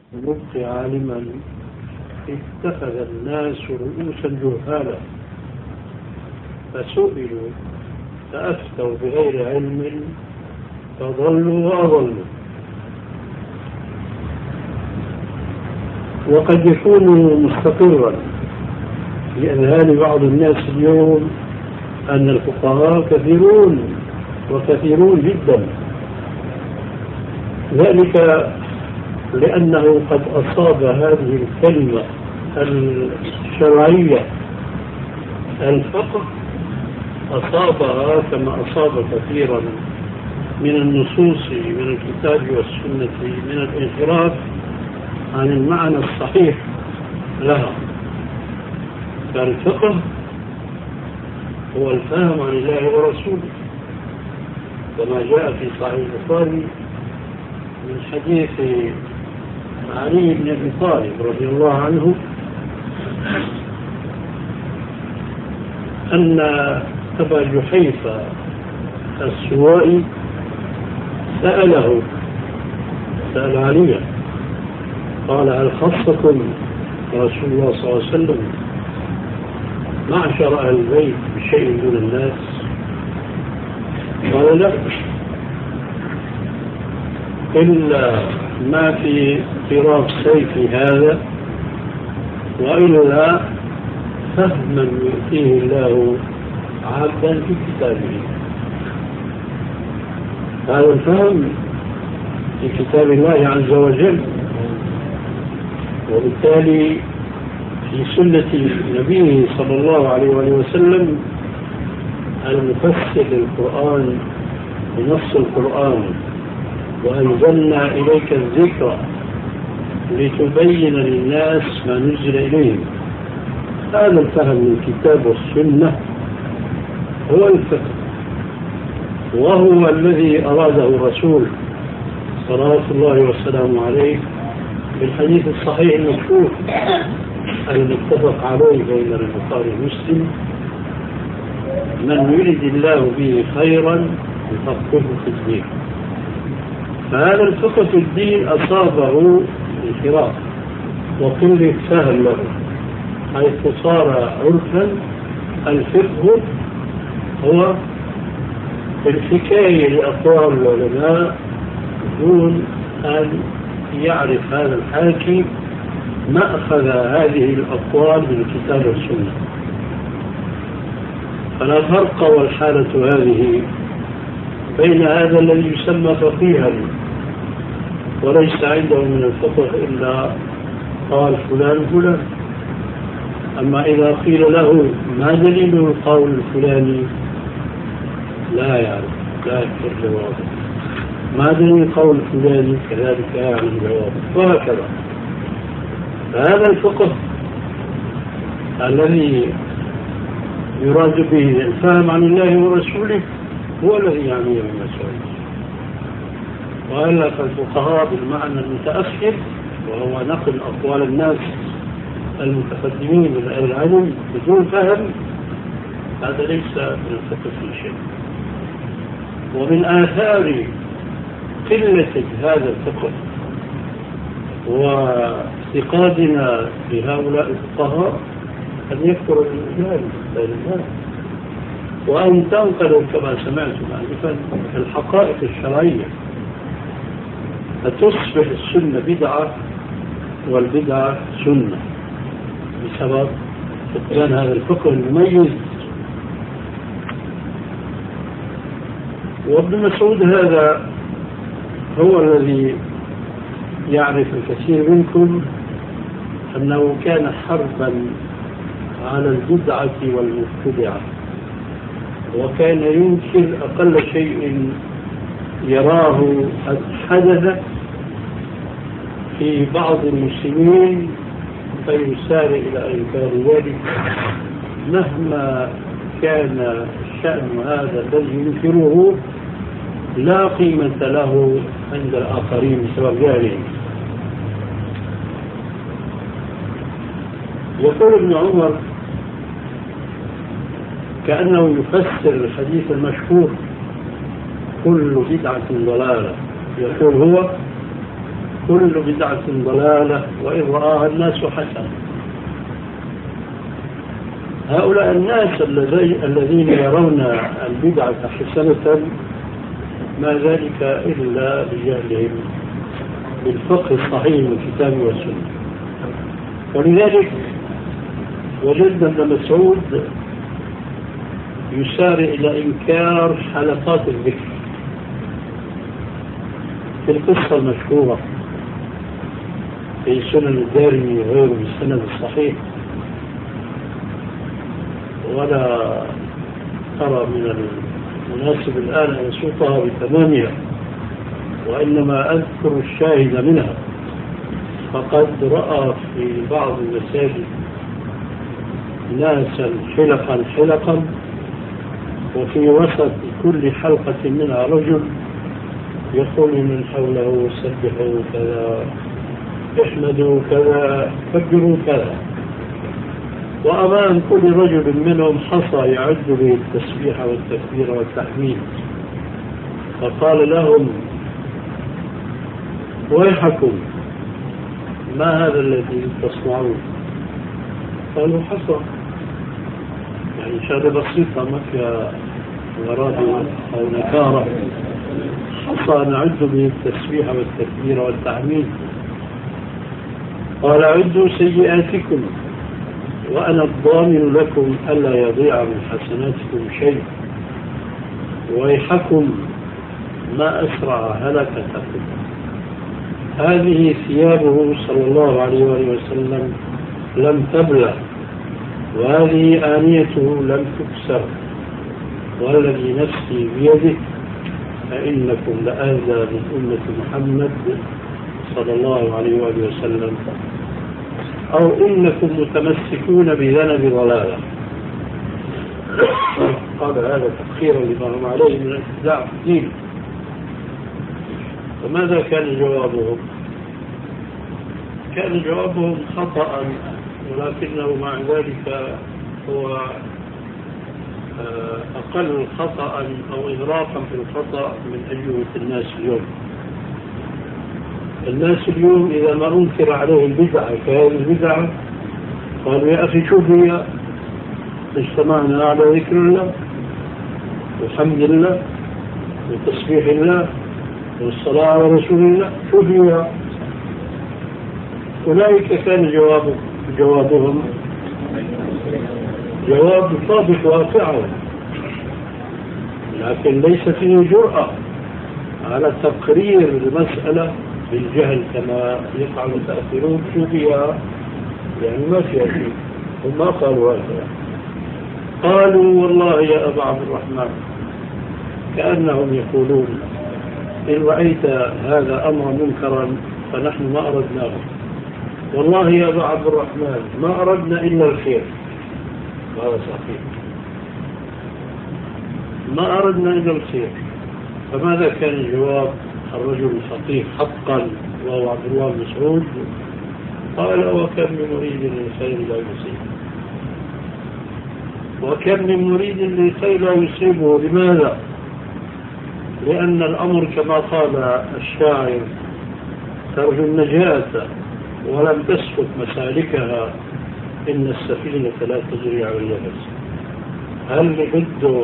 نبقي عالما اتخذ الناس رؤوسا جهالا فسئلوا فأفتوا بغير علم فضلوا وأضلوا. وقد يكون مستقرا في أذهان بعض الناس اليوم أن الفقهاء كثيرون وكثيرون جدا، ذلك لأنه قد أصاب هذه الكلمة الشرعية الفقه، أصابها كما أصاب كثيرا من النصوص من الكتاب والسنة من الانحراف عن المعنى الصحيح لها. فالفقه هو الفهم عن الله ورسوله، كما جاء في صحيح البخاري من حديث علي بن أبي طالب رضي الله عنه أن أبا جحيفة السوائي سأل عليا قال: هل خصكم رسول الله صلى الله عليه وسلم معشر أهل البيت بشيء دون الناس؟ قال: لا، إلا ما في طراف سيف هذا، وإلا فهما يؤتيه الله عبدا في كتابه. هذا الفهم في كتاب الله عز وجل، وبالتالي في سنة نبيه صلى الله عليه وسلم المفسر للقرآن بنص القرآن: وأنزلنا إليك الذكر لتبين للناس ما نزل إليهم. هذا الفهم من الكتاب والسنة هو الفقه، وهو الذي أراده الرسول صلوات الله وسلامه عليه في الحديث الصحيح المشهور المتفق عليه بين البخاري ومسلم: من يرد الله به خيرا يفقهه في الدين. فهذا الفقه في الدين أصابه انحراف وقلة فهم له، حيث صار عرفا الفقه هو الحكاية لأقوال العلماء دون أن يعرف هذا الحاكي مأخذ هذه الأقوال من الكتاب والسنة. فلا فرق والحالة هذه بين هذا الذي يسمى فقيها وليس عنده من الفقه إلا قال فلان فلان. أما إذا قيل له ما دليل القول الفلاني لا يعرف، لا يذكر جوابه. ما دليل القول الفلاني كذلك يعني جوابه، وهكذا. فهذا الفقه الذي يراد به الفهم عن الله ورسوله هو الذي يعني بالمسائل. وإلا فالفقهاء بالمعنى المتأخر، وهو نقل أقوال الناس المتقدمين من أهل العلم بدون فهم، هذا ليس من الفقه في شيء. ومن آثار قلة هذا الفقه وافتقادنا لهؤلاء الفقهاء أن يكثر الإجمال بين الناس، وأن تنقل كما سمعتم آنفا الحقائق الشرعية، فتصبح السنة بدعة والبدعة سنة بسبب فقدان هذا الفقه المميز. وابن مسعود هذا هو الذي يعرف الكثير منكم أنه كان حربا على البدعة والمبتدعة، وكان ينكر أقل شيء يراه قد حدث في بعض المسلمين فيسارع إلى إنكار ذلك مهما كان شأن هذا الذي ينكره لا قيمة له عند الآخرين بسبب جهلهم. يقول ابن عمر كأنه يفسر الحديث المشهور: كل بدعة ضلالة. يقول هو: كل بدعة ضلالة وإن رآها الناس حسنة. هؤلاء الناس الذين يرون البدعة حسنة ما ذلك إلا بجهلهم بالفقه الصحيح من الكتاب والسنة. ولذلك وجدنا ابن مسعود يسارع إلى إنكار حلقات الذكر في القصة المشهورة في سنن الدارمي وغيره بالسند الصحيح، ولا أرى من المناسب الآن أن أسوقها بتمامها، وإنما أذكر الشاهد منها. فقد رأى في بعض المساجد ناسا حلقا وفي وسط كل حلقة منها رجل يقول من حوله سبحوا كذا، احمدوا كذا، كبروا كذا، وأمام كل رجل منهم حصى يعد به التسبيح والتكبير والتحميد. فقال لهم ويحكم ما هذا الذي تصنعون؟ قالوا حصى، يعني شهادة بسيطة ما فيها غرابة أو نكارة، حصى نعد به التسبيح والتكبير والتحميد. قال عدوا سيئاتكم وأنا الضامن لكم ألا يضيع من حسناتكم شيء، ويحكم ما أسرع هلكتكم. هذه ثيابه صلى الله عليه وآله وسلم لم تبلى، وهذه آنيته لم تكسر، والذي نفسي بيده فإنكم لآذى من أمة محمد صلى الله عليه وآله وسلم، أو إنكم متمسكون بذنب ضلالة. قال هذا تأخيرا لما هم عليه من الابتداع في الدين. فماذا كان جوابهم؟ كان جوابهم خطأ، ولكنه مع ذلك هو أقل خطأ أو إغراقا في الخطأ من أجوبة الناس اليوم. الناس اليوم إذا ما أنكر عليه البدعة كهذه البدعة قالوا يا أخي شوف هي اجتمعنا على ذكر الله والحمد لله وتسبيح الله والصلاة على رسول الله، شوف هي. أولئك كان جوابهم جواب طابق واقعه، لكن ليس فيه جرأة على تقرير المسألة بالجهل كما يفعل المتأخرون. شو فيها؟ يعني ما فيها شيء. هم ما قالوا هذا، قالوا والله يا أبا عبد الرحمن كأنهم يقولون إن رأيت هذا أمر منكرا فنحن ما أردناه، والله يا أبا عبد الرحمن ما أردنا إلا الخير. هذا صحيح، ما أردنا إلا الخير. فماذا كان جواب الرجل الفقيه حقا وهو عبد الله بن مسعود؟ قال وكم من مريد للخير لا يصيبه، وكم من مريد للخير لا يصيبه. لماذا؟ لأن الأمر كما قال الشاعر ترجو النجاة ولم تسلك مسالكها إن السفينة لا تجري على اليبس. هل بده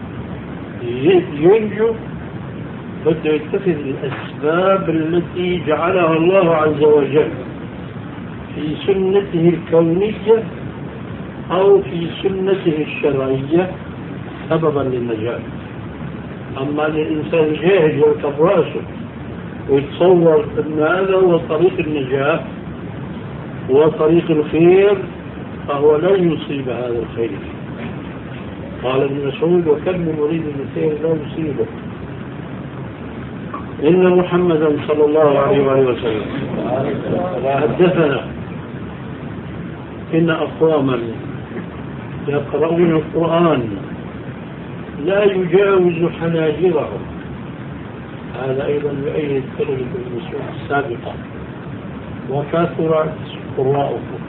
ينجو؟ بده يتخذ الأسباب التي جعلها الله عز وجل في سنته الكونية أو في سنته الشرعية سببا للنجاة. أما الإنسان جاهل يركب راسه ويتصور أن هذا هو طريق النجاة وطريق الخير فهو لن يصيب هذا الخير. قال ابن مسعود وكم من مريد الخير لا يصيبه. إن محمدا صلى الله عليه وآله وسلم حدثنا إن أقواما يقرؤون القرآن لا يجاوز حناجرهم. هذا أيضا يؤيد كلمة ابن مسعود السابقة وكثرت قراءهم،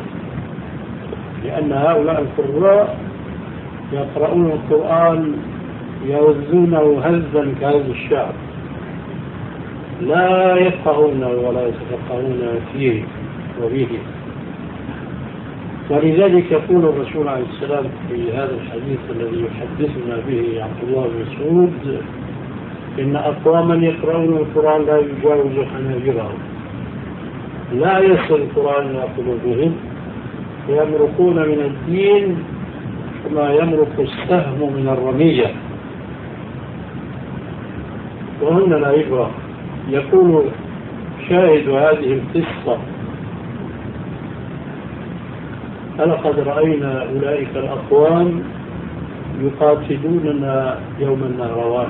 لأن هؤلاء القراء يقرؤون القرآن يوزونه هزا كهذا الشعر. لا يفقهون ولا يتفقهون فيه وبه. ولذلك يقول الرسول عليه السلام في هذا الحديث الذي يحدثنا به عبد الله بن مسعود: إن أقواما يقرؤون القرآن لا يجاوز حناجرهم، لا يصل القرآن إلى قلوبهم، ويمرقون من الدين كما يمرق السهم من الرمية. وهنا العبرة. يقول شاهد هذه القصة: ألقد رأينا أولئك الأقوام يقاتلوننا يوم النهروان.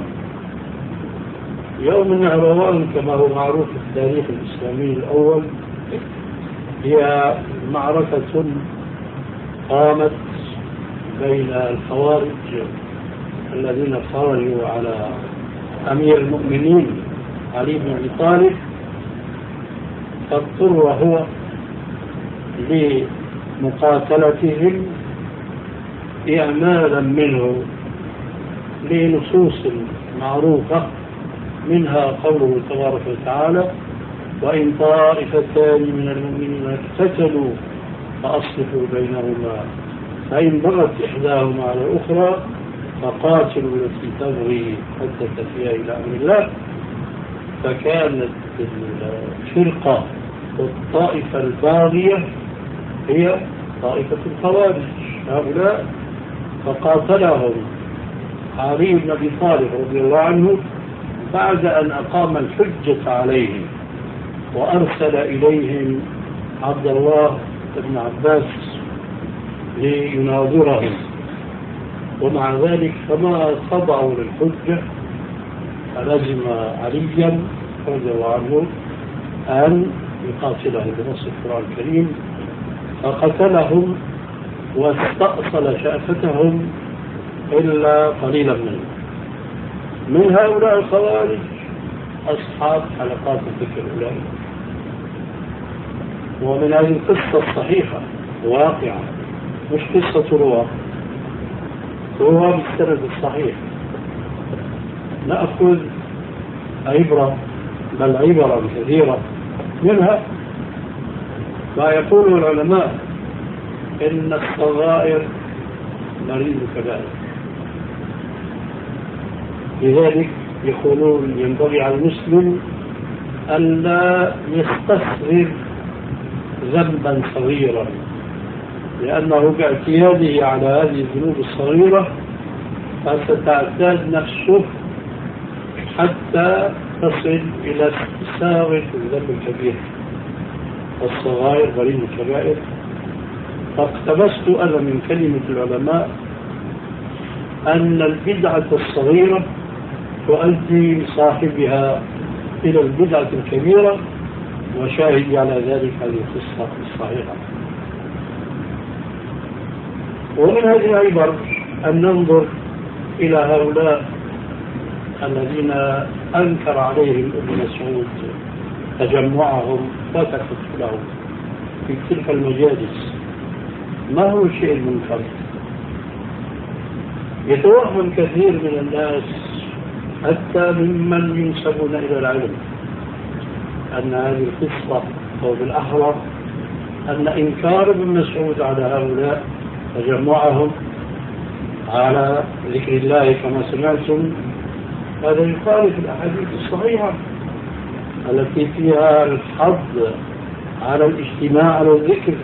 يوم النهروان كما هو معروف في التاريخ الإسلامي الأول هي معركة قامت بين الخوارج الذين خرجوا على أمير المؤمنين علي بن أبي طالب، فاضطر هو لمقاتلتهم إعمالا منه لنصوص معروفة، منها قوله تبارك وتعالى: وإن طائفتان من المؤمنين اقتتلوا فأصلحوا بينهما فإن بغت إحداهما على الأخرى فقاتلوا التي تبغي حتى تفيء إلى أمر الله. فكانت الفرقة والطائفة الباغية هي طائفة الخوارج هؤلاء، فقاتلهم علي بن أبي طالب رضي الله عنه بعد أن أقام الحجة عليهم وأرسل إليهم عبد الله بن عباس ليناظرهم، ومع ذلك فما خضعوا للحجة، فلزم عليا رضي الله عنه أن يقاتلهم بنص القرآن الكريم، فقتلهم واستأصل شأفتهم إلا قليلا منهم. من هؤلاء الخوارج أصحاب حلقات الذكر أولئك. ومن هذه القصة الصحيحة واقعة، مش قصة رواة، رواة بالسند الصحيح، نأخذ عبرة، بل عبرة كثيرة. منها ما يقول العلماء إن الصغائر مريض كبائر، لذلك يقولون ينبغي على المسلم ألا يستصغر ذنبا صغيرا، لأنه باعتياده على هذه الذنوب الصغيرة فستعتاد نفسه حتى تصل إلى استساغة الذنب الكبير. والصغائر غريب الكبائر. فاقتبست أنا من كلمة العلماء أن البدعة الصغيرة تؤدي صاحبها إلى البدعة الكبيرة، وشاهد على ذلك هذه القصة الصحيحة. ومن هذه العبر أن ننظر إلى هؤلاء الذين أنكر عليهم ابن مسعود تجمعهم وتكتلهم في تلك المجالس. ما هو الشيء المنكر؟ يتوهم كثير من الناس حتى ممن ينسبون إلى العلم أن هذه القصة، أو بالأحرى أن إنكار ابن مسعود على هؤلاء تجمعهم على ذكر الله كما سمعتم هذا يخالف الأحاديث الصحيحة التي فيها الحض على الاجتماع على الذكر،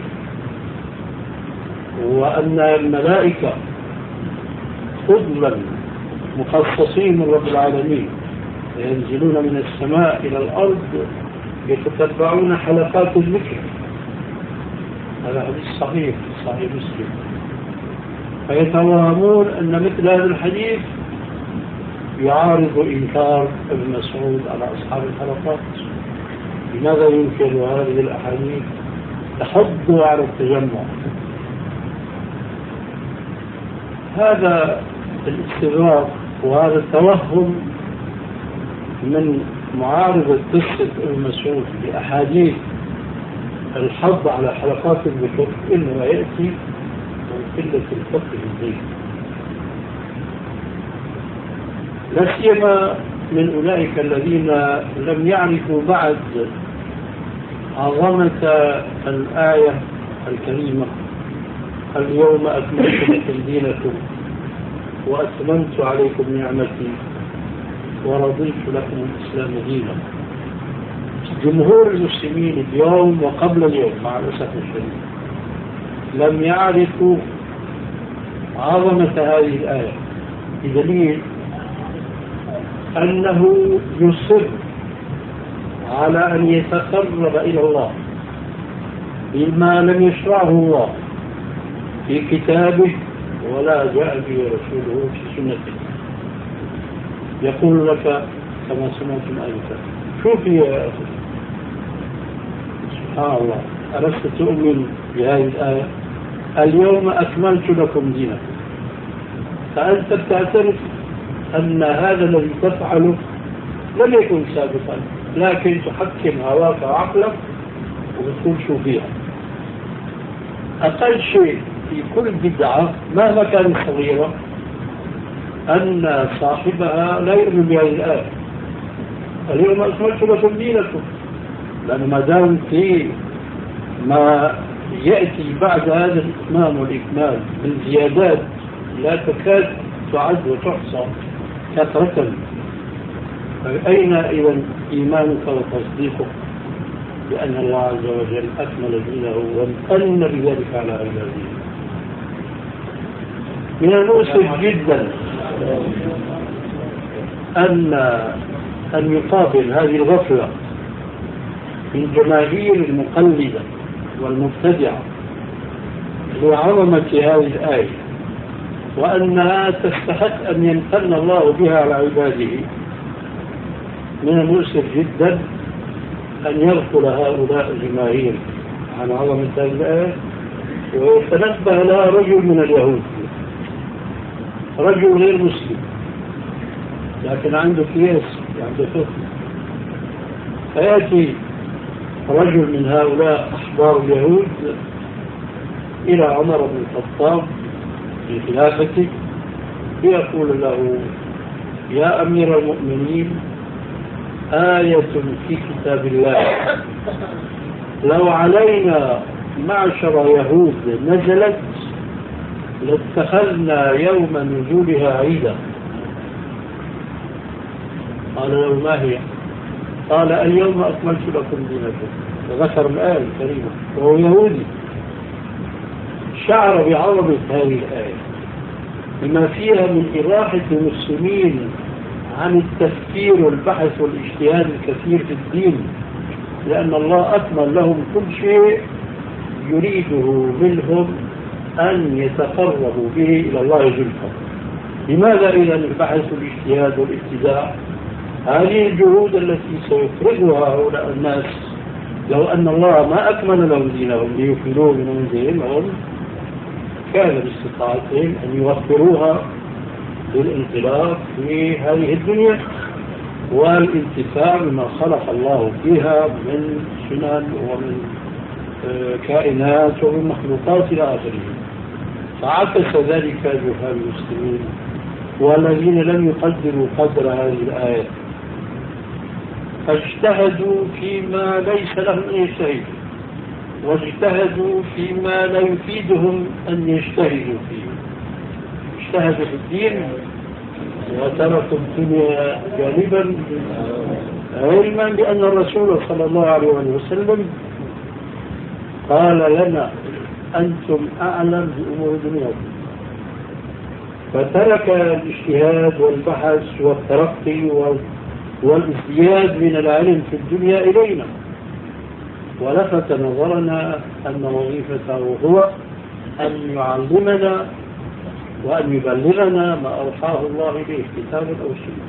وأن الملائكة فضلا مخصصين من رب العالمين ينزلون من السماء إلى الأرض يتتبعون حلقات الذكر. هذا حديث صحيح صحيح مسلم. فيتوهمون أن مثل هذا الحديث يعارض إنكار ابن مسعود على أصحاب الحلقات. لماذا ينكر هذه الأحاديث تحض على التجمع؟ هذا الاستغراق وهذا التوهم من معارضة قصة ابن مسعود بأحاديث الحض على حلقات الذكر إنما يأتي من قلة الفقه في الدين، لا سيما من أولئك الذين لم يعرفوا بعد عظمة الآية الكريمة: اليوم أكملت لكم دينكم وأتممت عليكم نعمتي ورضيت لكم الإسلام دينا. جمهور المسلمين اليوم وقبل اليوم مع الأسف الشديد لم يعرفوا عظمة هذه الآية، بدليل أنه يصر على أن يتقرب إلى الله بما لم يشرعه الله في كتابه ولا جاء به رسوله في سنته. يقول لك كما سمعتم آنفا: شوفي يا أخي، سبحان الله، ألست تؤمن بهذه الآية؟ اليوم أكملت لكم دينكم. فأنت تعترف أن هذا الذي تفعله لم يكن سابقا، لكن تحكم هواك وعقلك وتقول شو فيها. أقل شيء في كل بدعة مهما كانت صغيرة أن صاحبها لا يؤمن بهذه الآية: اليوم أكملت لكم دينكم. لأن ما دام في ما يأتي بعد هذا الإتمام والإكمال من زيادات لا تكاد تعد وتحصى كثرة، فأين إذا إيمانك وتصديقك بأن الله عز وجل أكمل دينه وامتن بذلك على عباده؟ من المؤسف جدا أن يقابل هذه الغفلة من جماهير المقلدة والمبتدعة لعظمة هذه الآية وأنها تستحق أن يمتن الله بها على عباده. من المؤسف جدا أن يغفل هؤلاء الجماهير عن عظمة هذه الآية ويتنبه لها رجل من اليهود، رجل غير مسلم لكن عنده قياس، عنده فقه، فيأتي رجل من هؤلاء أحبار اليهود إلى عمر بن الخطاب في خلافته ليقول له: يا أمير المؤمنين، آية في كتاب الله لو علينا معشر يهود نزلت لاتخذنا يوم نزولها عيدا. قال له: ما هي؟ قال: اليوم أكملت لكم دينكم. وذكر الآية الكريمة وهو يهودي. شعر بعظمة هذه الآية بما فيها من إراحة المسلمين عن التفكير والبحث والاجتهاد الكثير في الدين، لأن الله أكمل لهم كل شيء يريده منهم أن يتقربوا به إلى الله زلفى. لماذا إذا البحث والاجتهاد والابتداع؟ هذه الجهود التي سيفرغها هؤلاء الناس لو أن الله ما أكمل لهم دينهم ليكملوه من دينهم كان باستطاعتهم أن يوفروها للانطلاق في هذه الدنيا والانتفاع بما خلق الله فيها من سنن ومن كائنات ومن مخلوقات إلى آخره. فعكس ذلك جهال المسلمين والذين لم يقدروا قدر هذه الآية، فاجتهدوا فيما ليس لهم أن يجتهدوا، واجتهدوا فيما لا يفيدهم أن يجتهدوا فيه. اجتهدوا في الدين وتركوا الدنيا جانبا، علما بأن الرسول صلى الله عليه وسلم قال لنا: أنتم أعلم بأمور دنياكم. فترك الاجتهاد والبحث والترقي والازدياد من العلم في الدنيا إلينا، ولفت نظرنا أن وظيفته هو أن يعلمنا وأن يبلغنا ما أوحاه الله إليه كتابا أو سنة.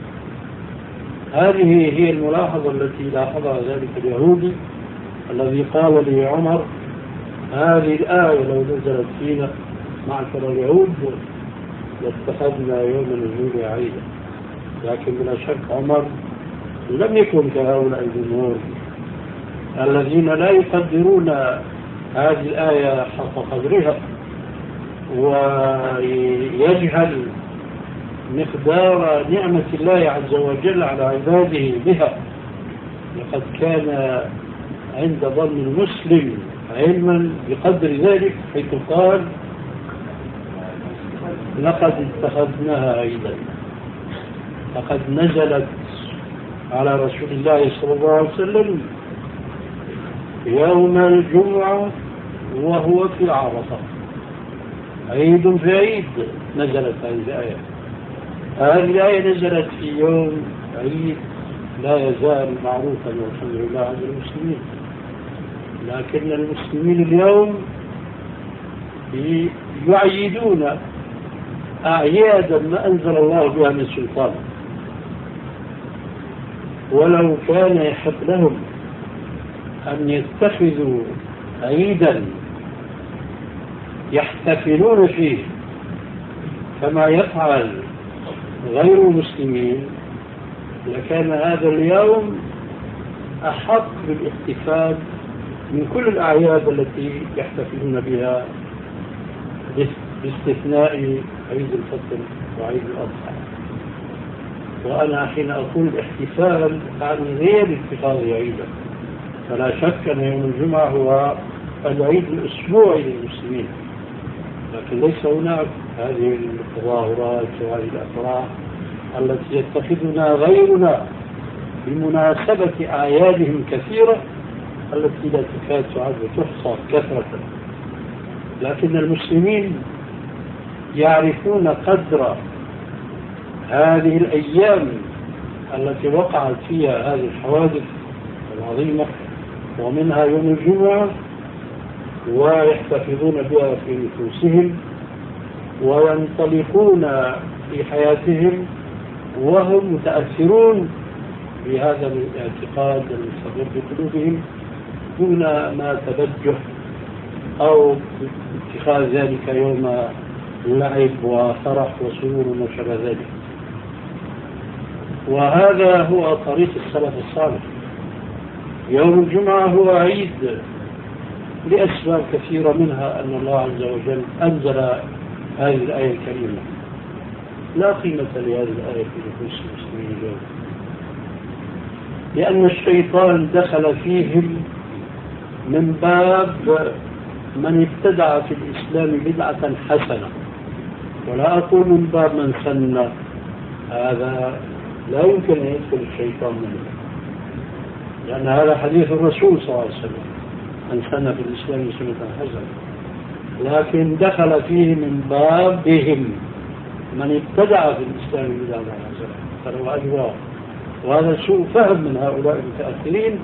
هذه هي الملاحظة التي لاحظها ذلك اليهودي الذي قال لي عمر: هذه الآية لو نزلت فينا معشر اليهود لاتخذنا يوم نزول عيدا. لكن بلا شك عمر لم يكن كهؤلاء الجمهور الذين لا يقدرون هذه الآية حق قدرها، ويجهل مقدار نعمة الله عز وجل على عباده بها. لقد كان عند ظن المسلم علما بقدر ذلك، حيث قال لقد اتخذناها عيدا. لقد نزلت على رسول الله صلى الله عليه وسلم يوم الجمعة وهو في عرفة، عيد في عيد. نزلت هذه الآية. هذه الآية نزلت في يوم عيد لا يزال معروفا والحمد لله عند المسلمين، لكن المسلمين اليوم يعيدون أعيادا ما أنزل الله بها من سلطان. ولو كان يحب لهم أن يتخذوا عيدا يحتفلون فيه كما يفعل غير المسلمين، لكان هذا اليوم أحق بالاحتفال من كل الأعياد التي يحتفلون بها باستثناء عيد الفطر وعيد الأضحى. وأنا حين أقول الاحتفال أعني غير اتخاذ عيدا، فلا شك أن يوم الجمعة هو العيد الأسبوعي للمسلمين، لكن ليس هناك هذه التظاهرات وهذه الأفراح التي يتخذنا غيرنا بمناسبة أعيادهم كثيرة التي لا تكاد تعد وتحصى كثرة. لكن المسلمين يعرفون قدر هذه الأيام التي وقعت فيها هذه الحوادث العظيمة، ومنها يوم الجمعة، ويحتفظون بها في نفوسهم وينطلقون في حياتهم وهم متأثرون بهذا الاعتقاد المستقر في قلوبهم دون ما تبجح أو اتخاذ ذلك يوم لعب وفرح وسرور وشبه ذلك. وهذا هو طريق السلف الصالح. يوم الجمعة هو عيد لأسباب كثيرة، منها أن الله عز وجل أنزل هذه الآية الكريمة. لا قيمة لهذه الآية في نفوس المسلمين اليوم، لأن الشيطان دخل فيهم من باب من ابتدع في الإسلام بدعة حسنة، ولا أقول من باب من سن، هذا لا يمكن أن يدخل الشيطان منه، لأن هذا حديث الرسول صلى الله عليه وسلم: من سن في الإسلام سنة حسنة. لكن دخل فيه من بابهم من ابتدع في الإسلام بدعة حسنة، فلو أجواه. وهذا سوء فهم من هؤلاء المتأخرين،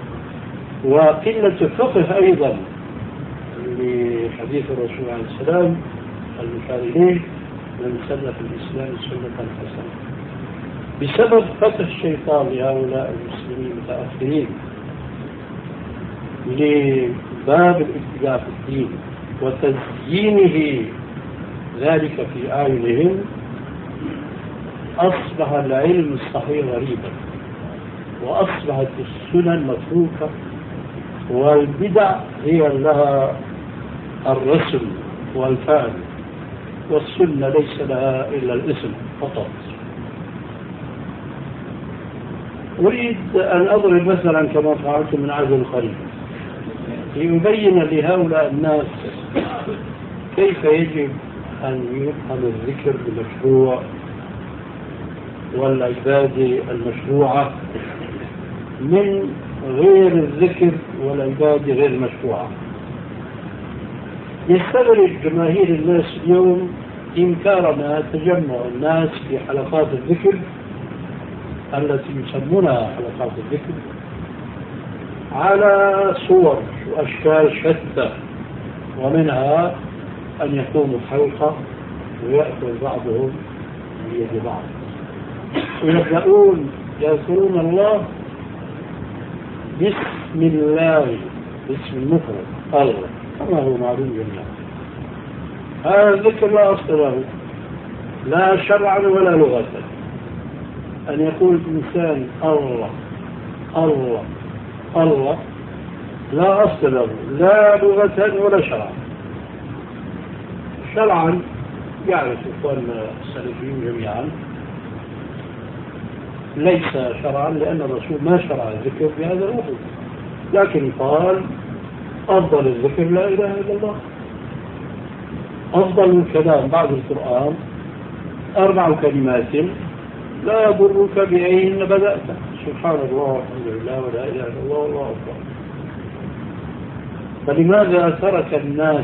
وقلة فقه أيضا لحديث الرسول عليه السلام المشار إليه: من سن في الإسلام سنة حسنة. بسبب فتح الشيطان لهؤلاء المسلمين المتأخرين لباب الابتداع في الدين وتزيينه ذلك في أعينهم، أصبح العلم الصحيح غريبا، وأصبحت السنن متروكة، والبدع هي لها الرسم والفعل، والسنة ليس لها إلا الاسم فقط. أريد أن أضرب مثلا كما فعلت من عهد قريب ليبين لهؤلاء الناس كيف يجب أن يفهم الذكر المشروع والعبادة المشروعة من غير الذكر والعبادة غير المشروعة. يستغرب جماهير الناس اليوم إنكار ما تجمع الناس في حلقات الذكر التي يسمونها حلقات الذكر على صور وأشكال شتى، ومنها أن يقوموا حلقة ويأخذ بعضهم بيد بعض ويبدأون يذكرون الله بسم الله، باسم المفرد الله كما هو معلوم جميعا. هذا الذكر لا أصل له لا شرعا ولا لغة. أن يقول الإنسان الله الله الله لا أصل له لا لغة ولا شرعا. شرعا يعرف إخواننا السلفيين جميعا ليس شرعا، لأن الرسول ما شرع الذكر بهذا الوقت، لكن قال أفضل الذكر لا إله إلا الله. أفضل الكلام بعد القرآن 4 كلمات لا يضرك بأيهن بدأت، سبحان الله والحمد لله ولا إله إلا الله والله أكبر. فلماذا ترك الناس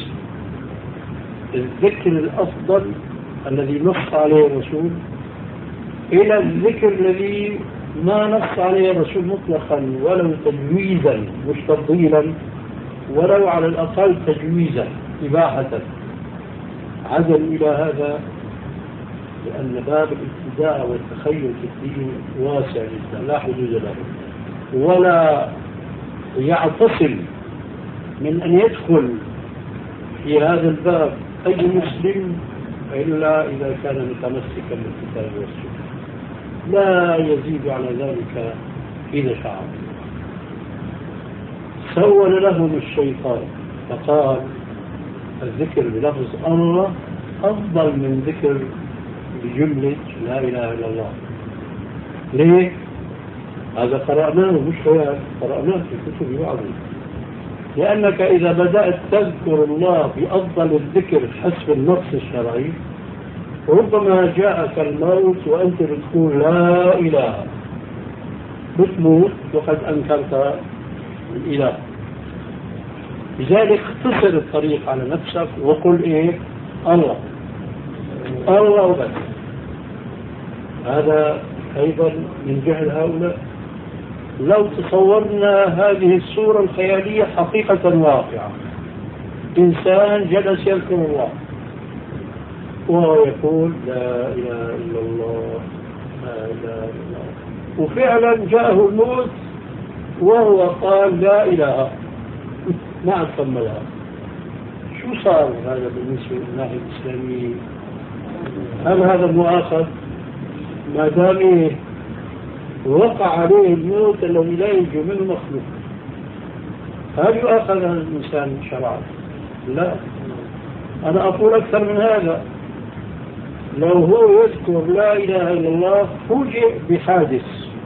الذكر الأفضل الذي نص عليه الرسول إلى الذكر الذي ما نص عليه الرسول مطلقا ولو تجويزا مش تفضيلا، ولو على الأقل تجويزا إباحة؟ عدل إلى هذا لأن باب الابتداع والتخيل في الدين واسع جدا لا حدود له، ولا يعتصم من أن يدخل في هذا الباب أي مسلم إلا إذا كان متمسكا بالكتاب والسنة، لا يزيد على ذلك إذا شعر. سول لهم الشيطان فقال الذكر بلفظ الله أفضل من ذكر بجملة لا إله إلا الله. ليه؟ هذا قرأناه مش خيال، قرأناه في كتب بعض. لأنك إذا بدأت تذكر الله بأفضل الذكر حسب النص الشرعي ربما جاءك الموت وأنت بتقول لا إله، بتموت وقد أنكرت الإله. لذلك اختصر الطريق على نفسك وقل إيه؟ الله الله بس. هذا أيضا من جهل هؤلاء. لو تصورنا هذه الصورة الخيالية حقيقة واقعة، إنسان جلس يذكر الله وهو يقول لا إله إلا الله لا إله إلا الله، وفعلا جاءه الموت وهو قال لا إله ما أكملها. شو صار هذا بالنسبة للناحية الإسلامية؟ هل هذا مؤاخذ ما دام وقع عليه الموت الذي لا ينجو منه مخلوق؟ هل يؤاخذ هذا الإنسان شرعا؟ لا. أنا أقول أكثر من هذا، لو هو يذكر لا إله إلا الله فوجئ بحادث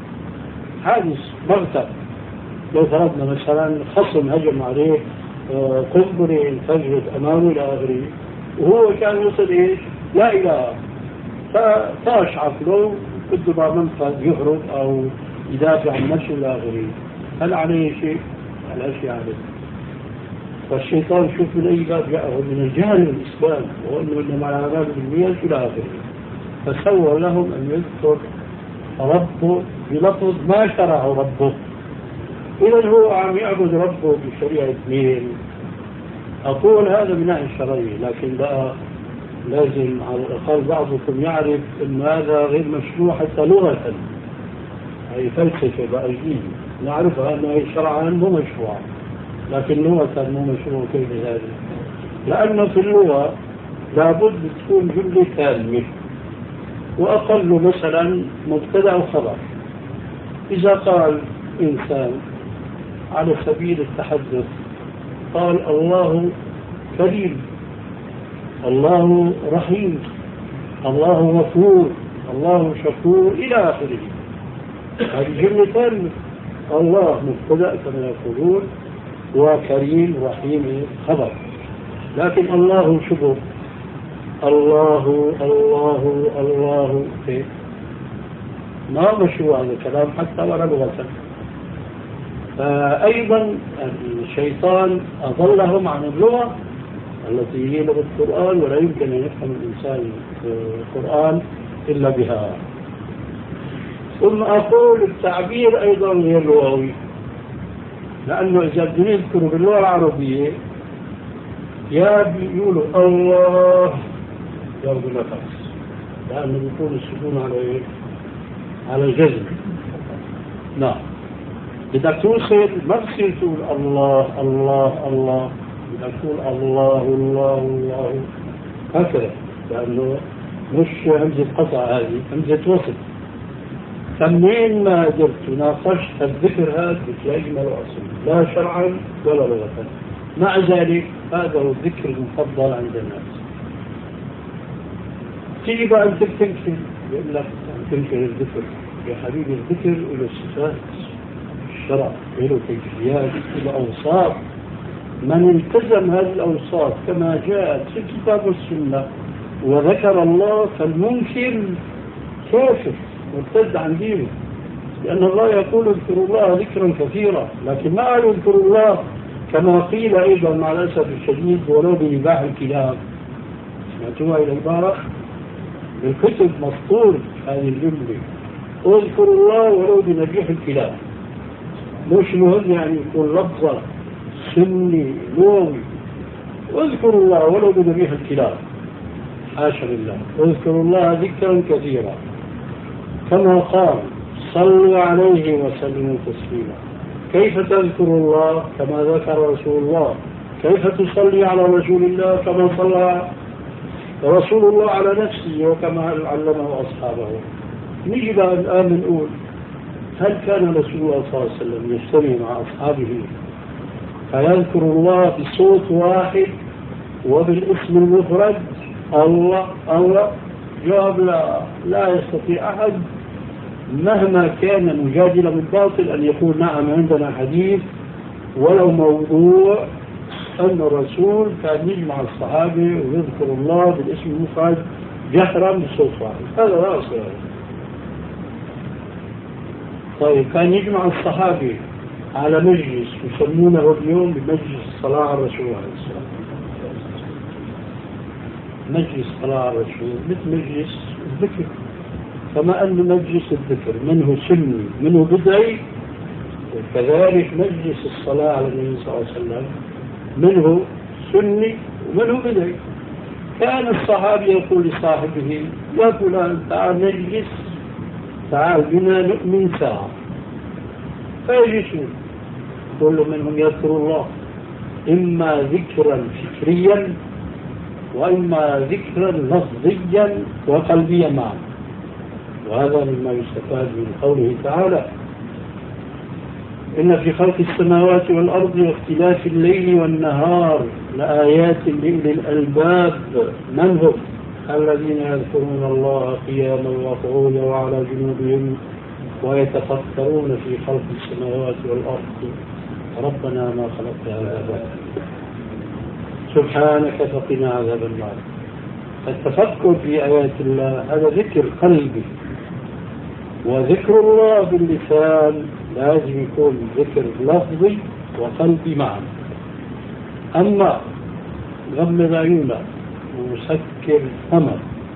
بغتة، لو فرضنا مثلا خصم هجم عليه قنبلة انفجرت أمامه إلى آخره وهو كان يصل إيش؟ لا إله، فطاش عقله بده بعض منفذ يهرب أو يدافع عن نفسه إلى آخره، هل عليه شيء؟ على شيء عليه. والشيطان شوف من أي باب جاءه من الجهل الإسلام وأنه إنما على باب بالمية إلى آخره، فسوى لهم أن يذكر ربه بلفظ ما شرعه ربه. إذا هو عم يعبد ربه بشريعة مين؟ أقول هذا من ناحية الشرعية، لكن بقى لازم على الأقل بعضكم يعرف أن هذا غير مشروع حتى لغة، هي فلسفة بقى جديدة نعرفها أنه شرعا مو مشروع، لكن لغة مو مشروع. كيف ذلك؟ لأنه في اللغة لابد تكون جملة كاملة وأقل مثلا مبتدأ وخبر. إذا قال إنسان على سبيل التحدث قال الله كريم، الله رحيم، الله غفور، الله شكور إلى آخره، هذه جملتان. الله مبتدأ كما يقولون وكريم رحيم خبر، لكن الله شبه الله الله الله كيف؟ ما مشروع هذا الكلام حتى ولا لغة. فأيضا الشيطان أضلهم عن اللغة التي هي لغة القرآن، ولا يمكن أن يفهم الإنسان القرآن إلا بها. ثم أقول التعبير أيضا غير لغوي، لأنه إذا بدنا نذكر باللغة العربية يا بيقولوا الله ياخذوا نفس، لأنه بيكون السكون على إيه؟ على الجزم. نعم، بدك توصل ما بصير تقول الله الله الله، بدك تقول الله الله الله هكذا، لأنه مش همزة قطع، هذه همزة وصل. فمنين ما قدرت وناقشت الذكر هذا بتلاقي ما له أصل لا شرعا ولا لغة. مع ذلك هذا هو الذكر المفضل عند الناس. تيجي بقى أنت تنكر، يقول لك تنكر الذكر. يا حبيبي الذكر له صفات، الشرع له كيفيات، له أوصاف. من التزم هذه الأوصاف كما جاءت في الكتاب والسنة وذكر الله، فالمنكر كافر مرتد عن دينه، لأن الله يقول اذكروا الله ذكرا كثيرا، لكن ما قالوا اذكروا الله كما قيل أيضا مع الأسف الشديد ولو بنباح الكلاب. سمعتوها إلى البارح بالكتب مسطور هذه الجملة، اذكروا الله ولو بنبيح الكلاب. مش مهم يعني يكون لفظة سني لغوي، اذكروا الله ولو بنبيح الكلاب، حاشا لله. اذكروا الله ذكرا كثيرا كما قال صلوا عليه وسلموا تسليما. كيف تذكر الله كما ذكر رسول الله؟ كيف تصلي على رسول الله كما صلى رسول الله على نفسه وكما علمه أصحابه؟ نجي بقى الآن نقول هل كان رسول الله صلى الله عليه وسلم يجتمع مع أصحابه فيذكر الله بصوت واحد وبالاسم المفرد الله؟ جواب لا يستطيع أحد مهما كان مجادلا بالباطل أن يقول نعم عندنا حديث ولو موضوع أن الرسول كان يجمع الصحابة ويذكر الله بالاسم المفرد جهرا بصوت واحد. هذا لا أصل. طيب كان يجمع الصحابة على مجلس يسمونه اليوم بمجلس الصلاة على الرسول عليه السلام. مجلس الصلاة على الرسول مثل مجلس الذكر، كما أن مجلس الذكر منه سني منه بدعي، وكذلك مجلس الصلاة على النبي صلى الله عليه وسلم منه سني ومنه بدعي. كان الصحابي يقول لصاحبه يا فلان تعال نجلس، تعال بنا نؤمن ساعة، فيجلسون. كل منهم يذكر الله إما ذكرا فكريا وإما ذكرا لفظيا وقلبيا معا. وهذا مما يستفاد من قوله تعالى إن في خلق السماوات والأرض واختلاف الليل والنهار لآيات لأولي الألباب. من هم؟ الذين يذكرون الله قياما وقعودا وعلى جنوبهم ويتفكرون في خلق السماوات والأرض ربنا ما خلقت هذا باطلا سبحانك فقنا عذاب النار. التفكر في آيات الله هذا ذكر قلبي، وذكر الله باللسان لازم يكون ذكر لفظي وقلبي معا. أما غمض عيونك وسكر فمك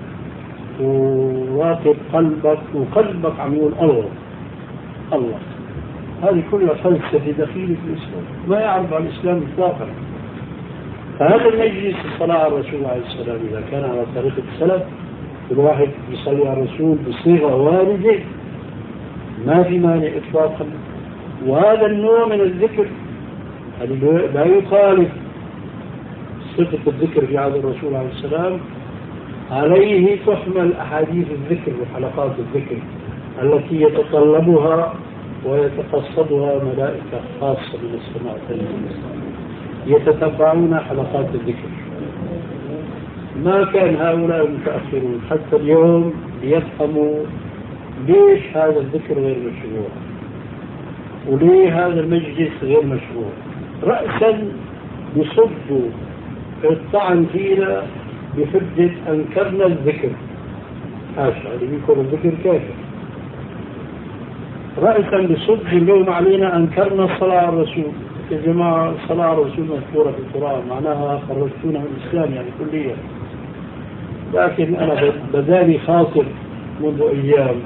وراقب قلبك وقلبك عم يقول الله، هذه كلها فلسفة دخيلة في الإسلام، ما يعرف عن الإسلام إطلاقا. فهذا المجلس الصلاة على الرسول عليه السلام إذا كان على طريقة السلف الواحد يصلي على الرسول بصيغة واردة ما في مانع إطلاقا. وهذا النوع من الذكر لا يخالف صفة الذكر في عهد الرسول عليه السلام، عليه تحمل أحاديث الذكر وحلقات الذكر التي يتطلبها ويتقصدها ملائكة خاصة من السماء يتتبعون حلقات الذكر. ما كان هؤلاء المتأخرون حتى اليوم ليفهموا ليش هذا الذكر غير مشروع وليه هذا المجلس غير مشروع. رأسا يصدوا الطعن فينا بحجة أنكرنا الذكر، حاشا اللي يكون الذكر كافر. رأسا بصد اليوم علينا أنكرنا الصلاة على الرسول. يا جماعة الصلاة على الرسول مذكورة في القرآن، معناها خرجتونا من الإسلام يعني كليا. لكن أنا بدالي خاطر منذ أيام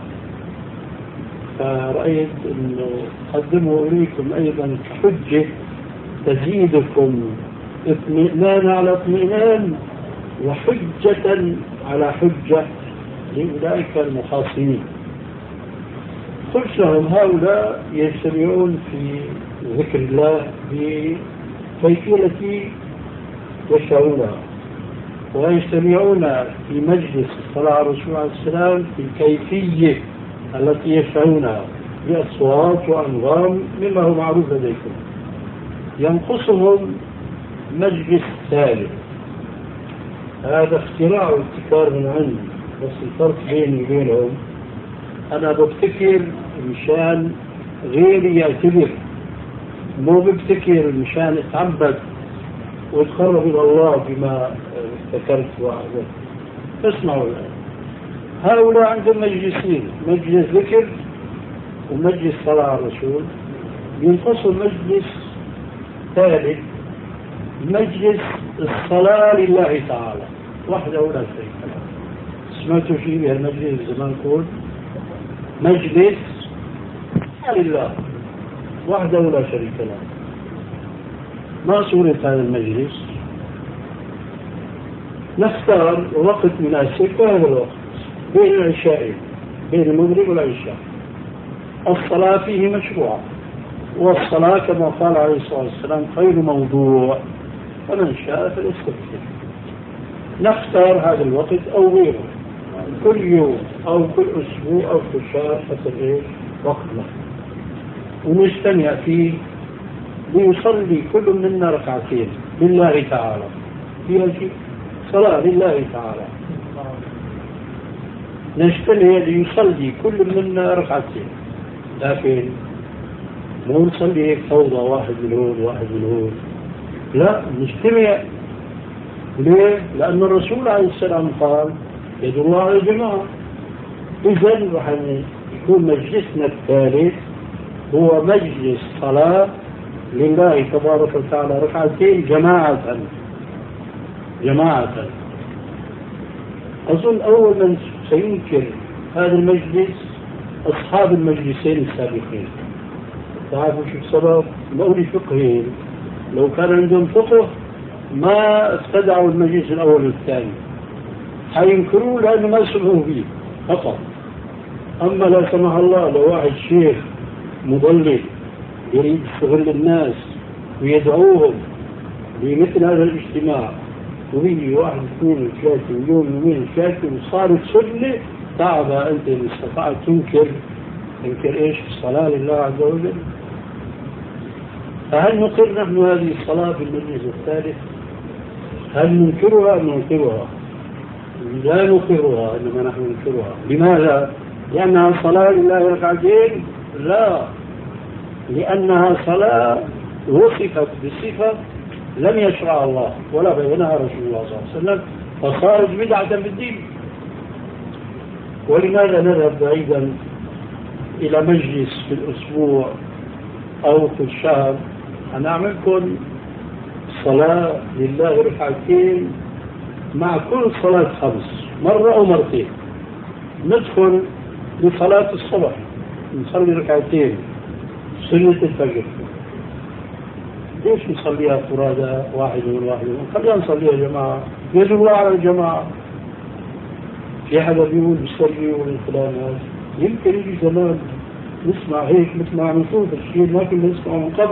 فرأيت أنه قدمه إليكم أيضا حجة تزيدكم اطمئنان على اطمئنان وحجة على حجة لأولئك المخاصمين. قلت لهم هؤلاء يجتمعون في ذكر الله بكيفية التي يشاءونها، ويجتمعون في مجلس الصلاة على الرسول عليه السلام في الكيفية التي يشاءونها بأصوات وأنغام مما هو معروف لديكم. ينقصهم مجلس ثالث، هذا اختراع وابتكار من عندي، بس الفرق بيني وبينهم أنا ببتكر مشان غيري يعتبر، مو ببتكر مشان اتعبد واتقرب إلى الله بما ابتكرت وعدت. اسمعوا الآن، هؤلاء عندهم مجلسين، مجلس ذكر ومجلس صلاة على الرسول. ينقصوا مجلس ثالث، مجلس الصلاة لله تعالى وحده ولا شريك له. سمعتوا شيء بهالمجلس زمان؟ نقول مجلس لله وحده ولا شريك له. ما صورة هذا المجلس؟ نختار وقت مناسب في هذا الوقت بين العشاءين، بين المغرب والعشاء. الصلاة فيه مشروعة، والصلاة كما قال عليه الصلاة والسلام خير موضوع، فمن شاء فليستكثر. نختار هذا الوقت أو غيره، كل يوم أو كل أسبوع أو كل شهر حسب وقتنا، ونجتمع فيه ليصلي كل منا ركعتين لله تعالى. فيها شيء صلاة لله تعالى، نجتمع ليصلي كل منا ركعتين، لكن مو نصلي هيك فوضى، واحد من هون واحد من هون، لا، نجتمع. ليه؟ لأن الرسول عليه السلام قال يد الله على الجماعة. إذن رح يكون مجلسنا الثالث هو مجلس صلاة لله تبارك وتعالى ركعتين جماعة. أظن أول من سينكر هذا المجلس أصحاب المجلسين السابقين. تعرفوا شو السبب؟ مولي فقهين، لو كان عندهم فقه ما استدعوا المجلس الأول والثاني، حينكروه لأنه ما سمعوا به فقط. أما لا سمح الله لو واحد شيخ مضلل يريد يشغل الناس ويدعوهم لمثل هذا الاجتماع، ويجي واحد اثنين ثلاثة يومين ثلاثة وصارت سنة، تعب أنت إن استطعت تنكر ايش؟ الصلاة لله عز وجل. فهل نقر نحن هذه الصلاة في المجلس الثالث؟ هل ننكرها أم ننكرها؟ لا نقرها، إنما نحن ننكرها. لماذا؟ لأنها صلاة لله ركعتين؟ لا، لأنها صلاة وصفت بصفة لم يشرع الله ولا بينها رسول الله صلى الله عليه وسلم، فصارت بدعة بالدين. ولماذا نذهب بعيدا إلى مجلس في الأسبوع أو في الشهر؟ هنعملكم صلاة لله ركعتين مع كل صلاة 5 مرة أو مرتين. ندخل لصلاة الصبح نصلي ركعتين سنة الفجر. ليش نصليها فرادى واحد؟ خلينا نصليها جماعة، يد الله على الجماعة. في حدا بيقول بيصلي والكلام هذا، يمكن يجي زمان نسمع هيك مثل ما نشوف الشيء ما كنا نسمعه من قبل.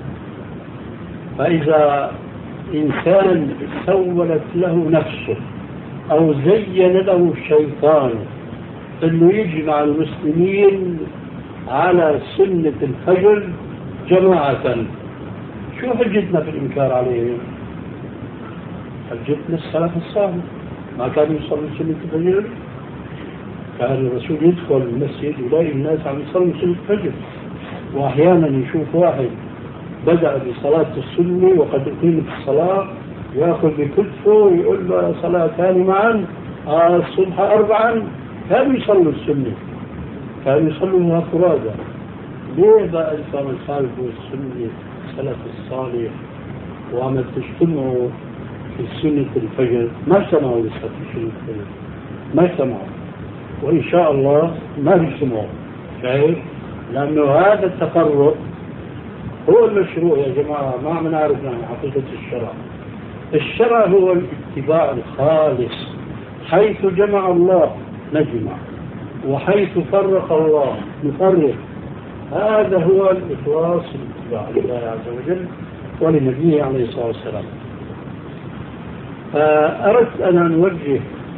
فإذا إنسان سولت له نفسه أو زين له الشيطان أنه يجمع المسلمين على سنة الفجر جماعة، شو حجتنا في الإنكار عليهم؟ حجتنا السلف الصالح ما كانوا يصلوا سنة الفجر. كان الرسول يدخل المسجد ويلاقي الناس عم يصلوا سنة الفجر، وأحيانا يشوف واحد بدأ بصلاة السنة وقد أقيمت الصلاة يأخذ بكتفه ويقول له صلاة ثانية معا الصبح 4. كانوا يصلوا السنة، كانوا يصلوا فرادى. ليه بقى الإنسان الخالف والسنة السلف الصالح وعم تجتمعوا في سنة الفجر؟ ما اجتمعوا لسه في سنة الفجر، ما اجتمعوا، وإن شاء الله ما بيجتمعوا. شايف؟ لأنه هذا التفرق هو المشروع يا جماعة. ما عم نعرف عن حقيقة الشرع. الشرع هو الاتباع الخالص، حيث جمع الله نجمع، وحيث فرق الله نفرق. هذا هو الإخلاص الاتباع لله عز وجل ولنبيه عليه الصلاة والسلام. فأردت أن نوجه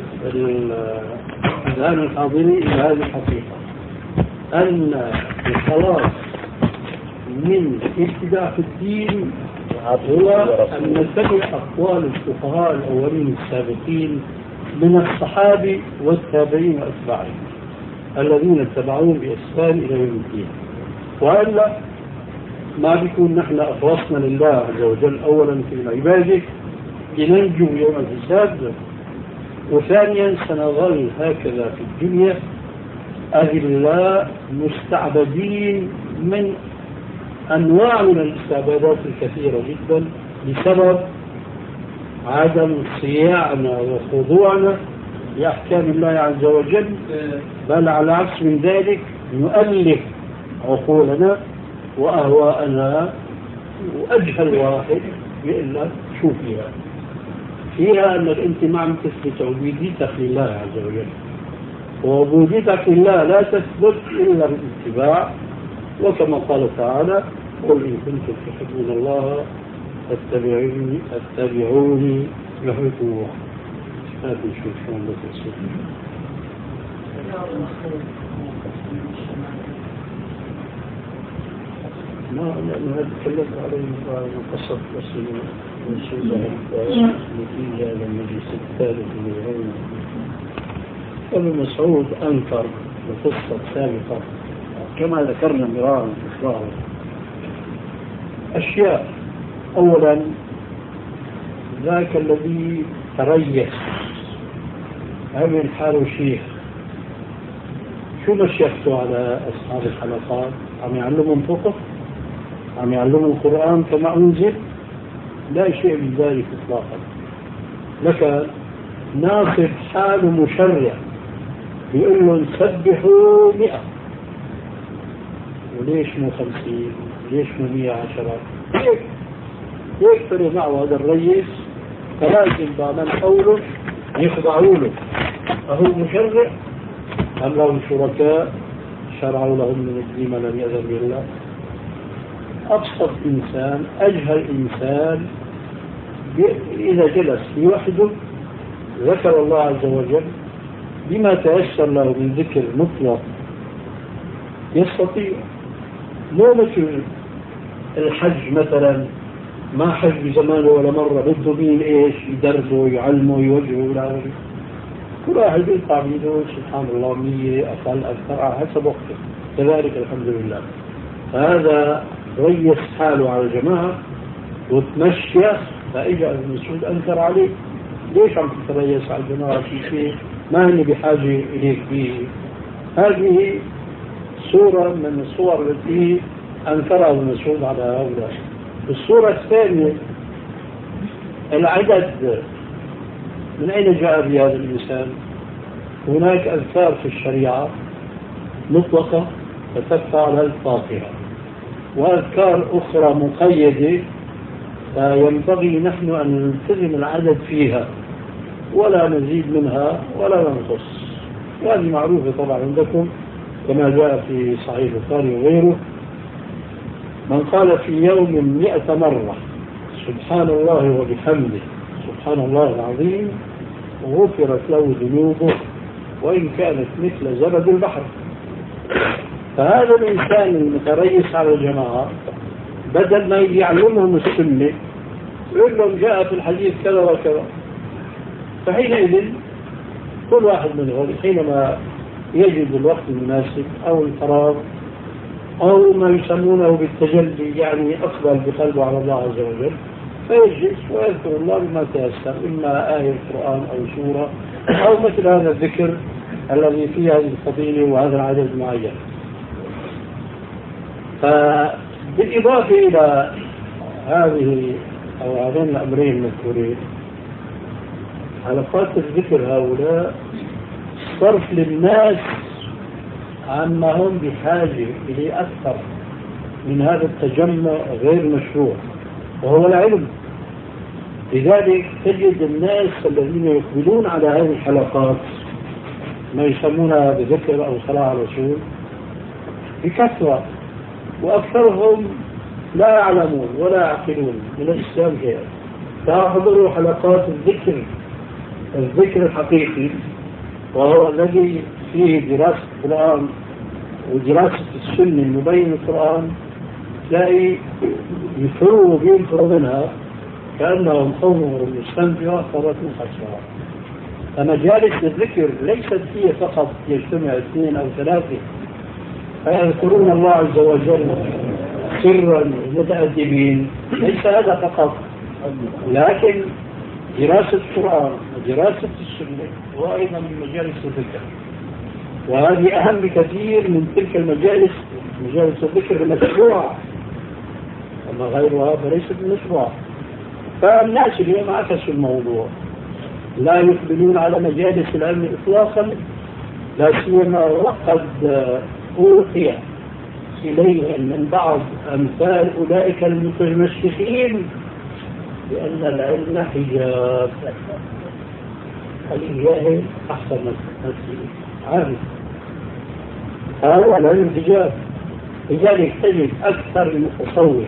الآن الحاضرين إلى هذه الحقيقة، أن الخلاص من ابتداع في الدين هو أن نتبع أقوال الفقهاء الأولين السابقين من الصحابة والتابعين وأتباعهم الذين اتبعوهم بإحسان إلى يوم الدين. وإلا ما بيكون نحن أخلصنا لله عز وجل أولا في العبادة لننجو يوم الحساب، وثانيا سنظل هكذا في الدنيا أذلاء مستعبدين من أنواع من الاستعبادات الكثيرة جدا بسبب عدم صياعنا وخضوعنا لأحكام الله عز وجل، بل على عكس من ذلك نؤلف عقولنا وأهواءنا. وأجهل واحد يقول لك شو فيها أنك أنت ما عم تثبت عبوديتك لله عز وجل، وعبوديتك لله لا تثبت إلا بالاتباع. وكما قال تعالى: قل إن كنتم تحبون الله فاتبعوني يحببكم الله. هذا شو شلون بتصير. ما لأنه هذا تكلمت عليه قصة نتيجة للمجلس الثالث من العلم. ابن مسعود أنكر بقصة سابقة كما ذكرنا مرارا تكرارا أشياء. أولا ذاك الذي تريث عمل حاله شيخ، شو مشيخته على أصحاب الحلقات؟ عم يعلمهم فقه؟ عم يعلمهم القرآن كما أنزل؟ لا شيء من ذلك إطلاقا. لك ناصب حاله مشرع بيقول له نسبحوا 100، وليش مو 50؟ ليش مو 110؟ هيك فرق معه هذا الرئيس، فلازم بعمل قوله يخضعوا له. أهو مشرع أم لهم شركاء شرعوا لهم من الدين ما لم يأذن به الله؟ أبسط إنسان، أجهل إنسان، إذا جلس لوحده ذكر الله عز وجل بما تيسر له من ذكر مطلق يستطيع. مو مثل الحج مثلا، ما حج بزمانه ولا مرة، بده مين ايش يدربه يعلمه يوجهه ولا كل واحد يقطع بيده سبحان الله 100 أقل أكثر على حسب وقته. كذلك الحمد لله. هذا ريس حاله على الجماعة وتمشي، فإجا ابن مسعود أنكر عليه: ليش عم تتريس على الجماعة في شيء ما هني بحاجة إليك به؟ هذه صورة من الصور التي أنكرها ابن مسعود على هؤلاء. الصورة الثانية العدد. من أين جاء بهذا الإنسان؟ هناك أذكار في الشريعة مطلقة تتبع على الفاتحة، وأذكار أخرى مقيدة فينبغي نحن أن نلتزم العدد فيها ولا نزيد منها ولا ننقص. وهذه معروفة طبعا عندكم كما جاء في صحيح البخاري وغيره: من قال في يوم 100 مرة سبحان الله وبحمده سبحان الله العظيم غفرت له ذنوبه وإن كانت مثل زبد البحر. فهذا الإنسان المتريس على الجماعة بدل ما يعلمهم السنة يقول لهم جاء في الحديث كذا وكذا، فحينئذ كل واحد منهم حينما يجد الوقت المناسب أو الفراغ أو ما يسمونه بالتجلي، يعني أقبل بقلبه على الله عز وجل، فيجلس ويذكر الله بما تيسر، إما آية القرآن أو سورة أو مثل هذا الذكر الذي فيه هذه الفضيلة وهذا العدد المعين. فبالإضافة إلى هذه أو هذين الأمرين المذكورين، حلقات الذكر هؤلاء صرف للناس عما هم بحاجة إليه أكثر من هذا التجمع غير مشروع وهو العلم. لذلك تجد الناس الذين يقبلون على هذه الحلقات ما يسمونها بذكر أو صلاة على الرسول بكثرة، وأكثرهم لا يعلمون ولا يعقلون من الإسلام شيئا. فأحضروا حلقات الذكر الحقيقي، وهو الذي فيه دراسة القرآن ودراسة السنة المبين القرآن، تلاقي يفروا وبينفروا منها كأنهم قوم مستنفرة فرة خسرة. فمجالس الذكر ليست هي فقط يجتمع 2 أو 3 فيذكرون الله عز وجل سرا متأدبين، ليس هذا فقط، لكن دراسة القرآن ودراسة السنة وأيضا من مجالس الذكر، وهذه أهم بكثير من تلك المجالس. مجالس الذكر مشروعة، أما غيرها فليست مشروعة. فالناس اليوم عكسوا الموضوع، لا يقبلون على مجالس العلم إطلاقا، لا سيما وقد أوحي إليهم من بعض أمثال أولئك المتمسكين بأن العلم حجاب. الجاهل أحسن نفسه عارف هذا العلم حجاب. لذلك تجد أكثر المتصوف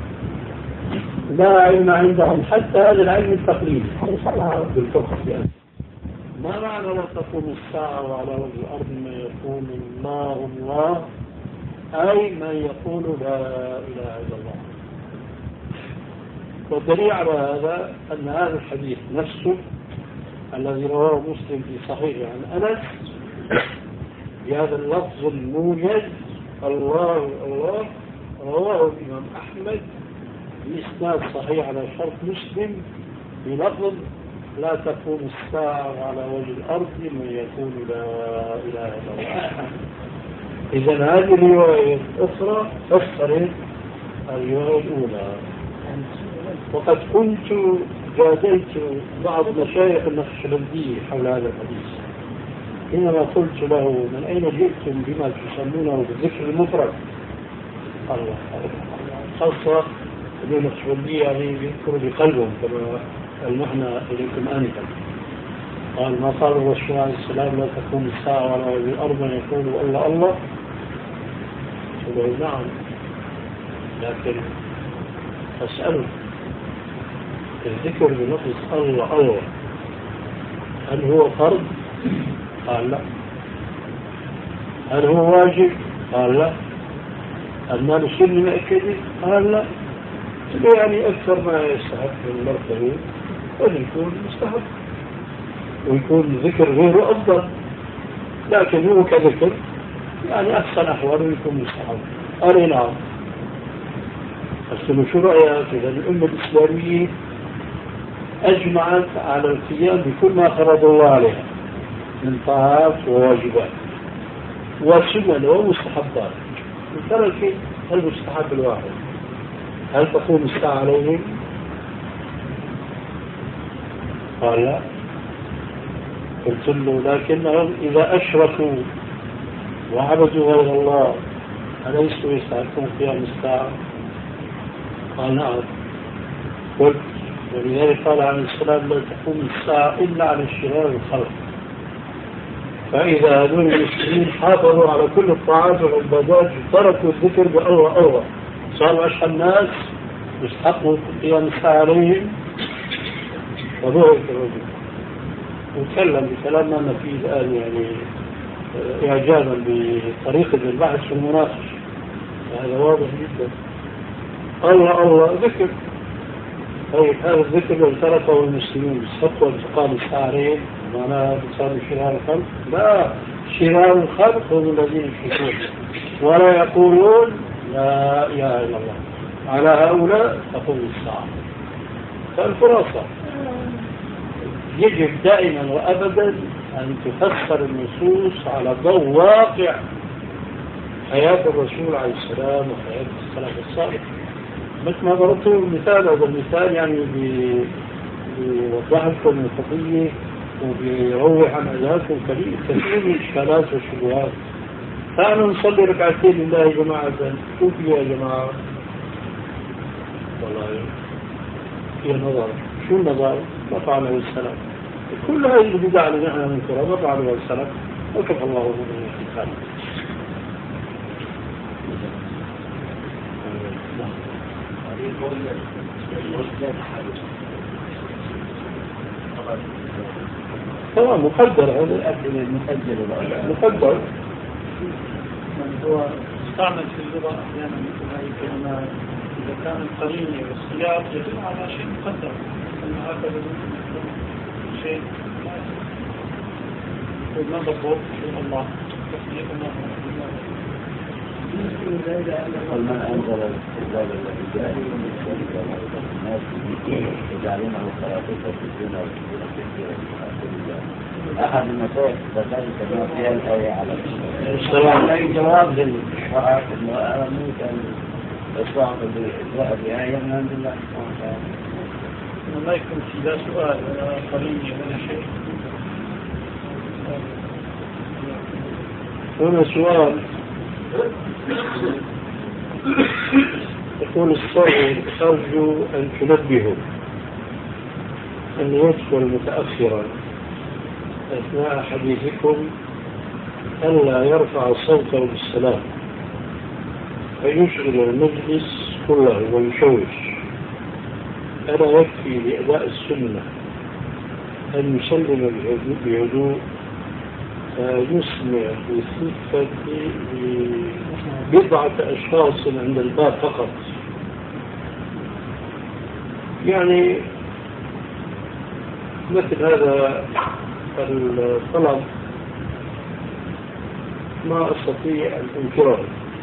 لا علم عندهم حتى هذا العلم التقليدي بالفقه يعني. ما معنى لا تقوم الساعة وعلى وجه الأرض من يقول الله الله، أي من يقول لا إله إلا الله. والدليل على هذا أن هذا الحديث نفسه الذي رواه مسلم في صحيحه عن أنس بهذا اللفظ الموجز الله الله، رواه الإمام أحمد بإسناد صحيح على شرط مسلم بلفظ لا تقوم الساعة على وجه الأرض من يقول لا إله إلا الله. إذا هذه الرواية الأخرى فسرت الرواية الأولى. وقد كنت جادلت بعض مشايخ النقشبندية حول هذا الحديث حينما قلت له من أين جئتم بما تسمونه بالذكر المفرد؟ الله خاصة النقشبندية يعني يذكروا بقلبهم كما المعنى إليكم آنفا. قال ما قال الرسول عليه السلام لا تقوم الساعة على وجه الأرض من يقول الله الله. قلت له نعم، لكن أسأله الذكر بلفظ الله الله هل هو فرض؟ قال لا. هل هو واجب؟ قال لا. المال سنة مأكدة؟ قال لا. يعني أكثر ما يستحق من المرتبة قد يكون مستحق ويكون ذكر غيره أفضل، لكن هو كذكر يعني أحسن أحواله يكون مستحق. قال نعم. أصل شو رأيك؟ إذا الأمة الإسلامية أجمعت على القيام بكل ما فرض الله عليها من طاعات وواجبات وسنن ومستحبات، وترك المستحب الواحد. هل تقوم الساعة عليهم؟ قال لا. قلت له لكنهم إذا أشركوا وعبدوا غير الله أليسوا يستحقون قيام الساعة؟ قال نعم. قلت ولذلك قال عليه السلام لا تقوم الساعة إلا على الشرار الخلق. فإذا هذول المسلمين حافظوا على كل الطاعات والعبادات وتركوا الذكر بالله الله صاروا أشهى الناس يستحقوا قيام الساعة عليهم. وضوء الرجل وتكلم بكلام ما فيه الآن يعني إعجابا بطريقة البحث في المناقشة، هذا واضح جدا. الله الله ذكر. طيب هذا الذكر لو تركه المسلمين بالصدق وانتقام الساعة عليهم معناها بصار شرار الخلق؟ لا، شرار الخلق هم الذين يشركون ولا يقولون لا إله إلا الله. على هؤلاء تقوم الساعة. فالخلاصة يجب دائما وأبدا أن تفسر النصوص على ضوء واقع حياة الرسول عليه السلام وحياة السلف الصالح. مثل ما ضربت المثال، هذا المثال يعني بيوضح لكم القضية وبيروح عن عذابكم كثير من الإشكالات والشبهات. تعالوا نصلي ركعتين لله يا جماعة. شوف يا جماعة والله في نظر. شو النظر؟ ما فعله السلام. كل هذه البدع اللي نحن ننكرها ما فعله السلام وكفى الله من الحال. طبعا مقدر هذا الأدلة مقدر. هو استعمل في اللغة أحيانا مثل هذه الكلمات إذا كان القرينة والسياق يدل على شيء مقدر، أن هكذا شيء قل من أنزل الكتاب الذي جاء الناس يجعلونه خرافيط ويسجدون أحد المسائل ذلك ما فيها الآية على السلام. أي جواب للشرع أنه موسى الصعب بالإجراء بآية من عند الله سبحانه وتعالى. ما يكون في لا سؤال ولا قضية ولا شيء. هنا سؤال يقول السائل: أرجو أن تنبهوا أن يدخل متأخرا أثناء حديثكم ألا يرفع صوته بالسلام فيشغل المجلس كله ويشوش. ألا يكفي لأداء السنة أن يسلم بهدوء يسمع بصفة بضعة أشخاص عند الباب فقط؟ يعني مثل هذا الطلب ما أستطيع أن أنكره.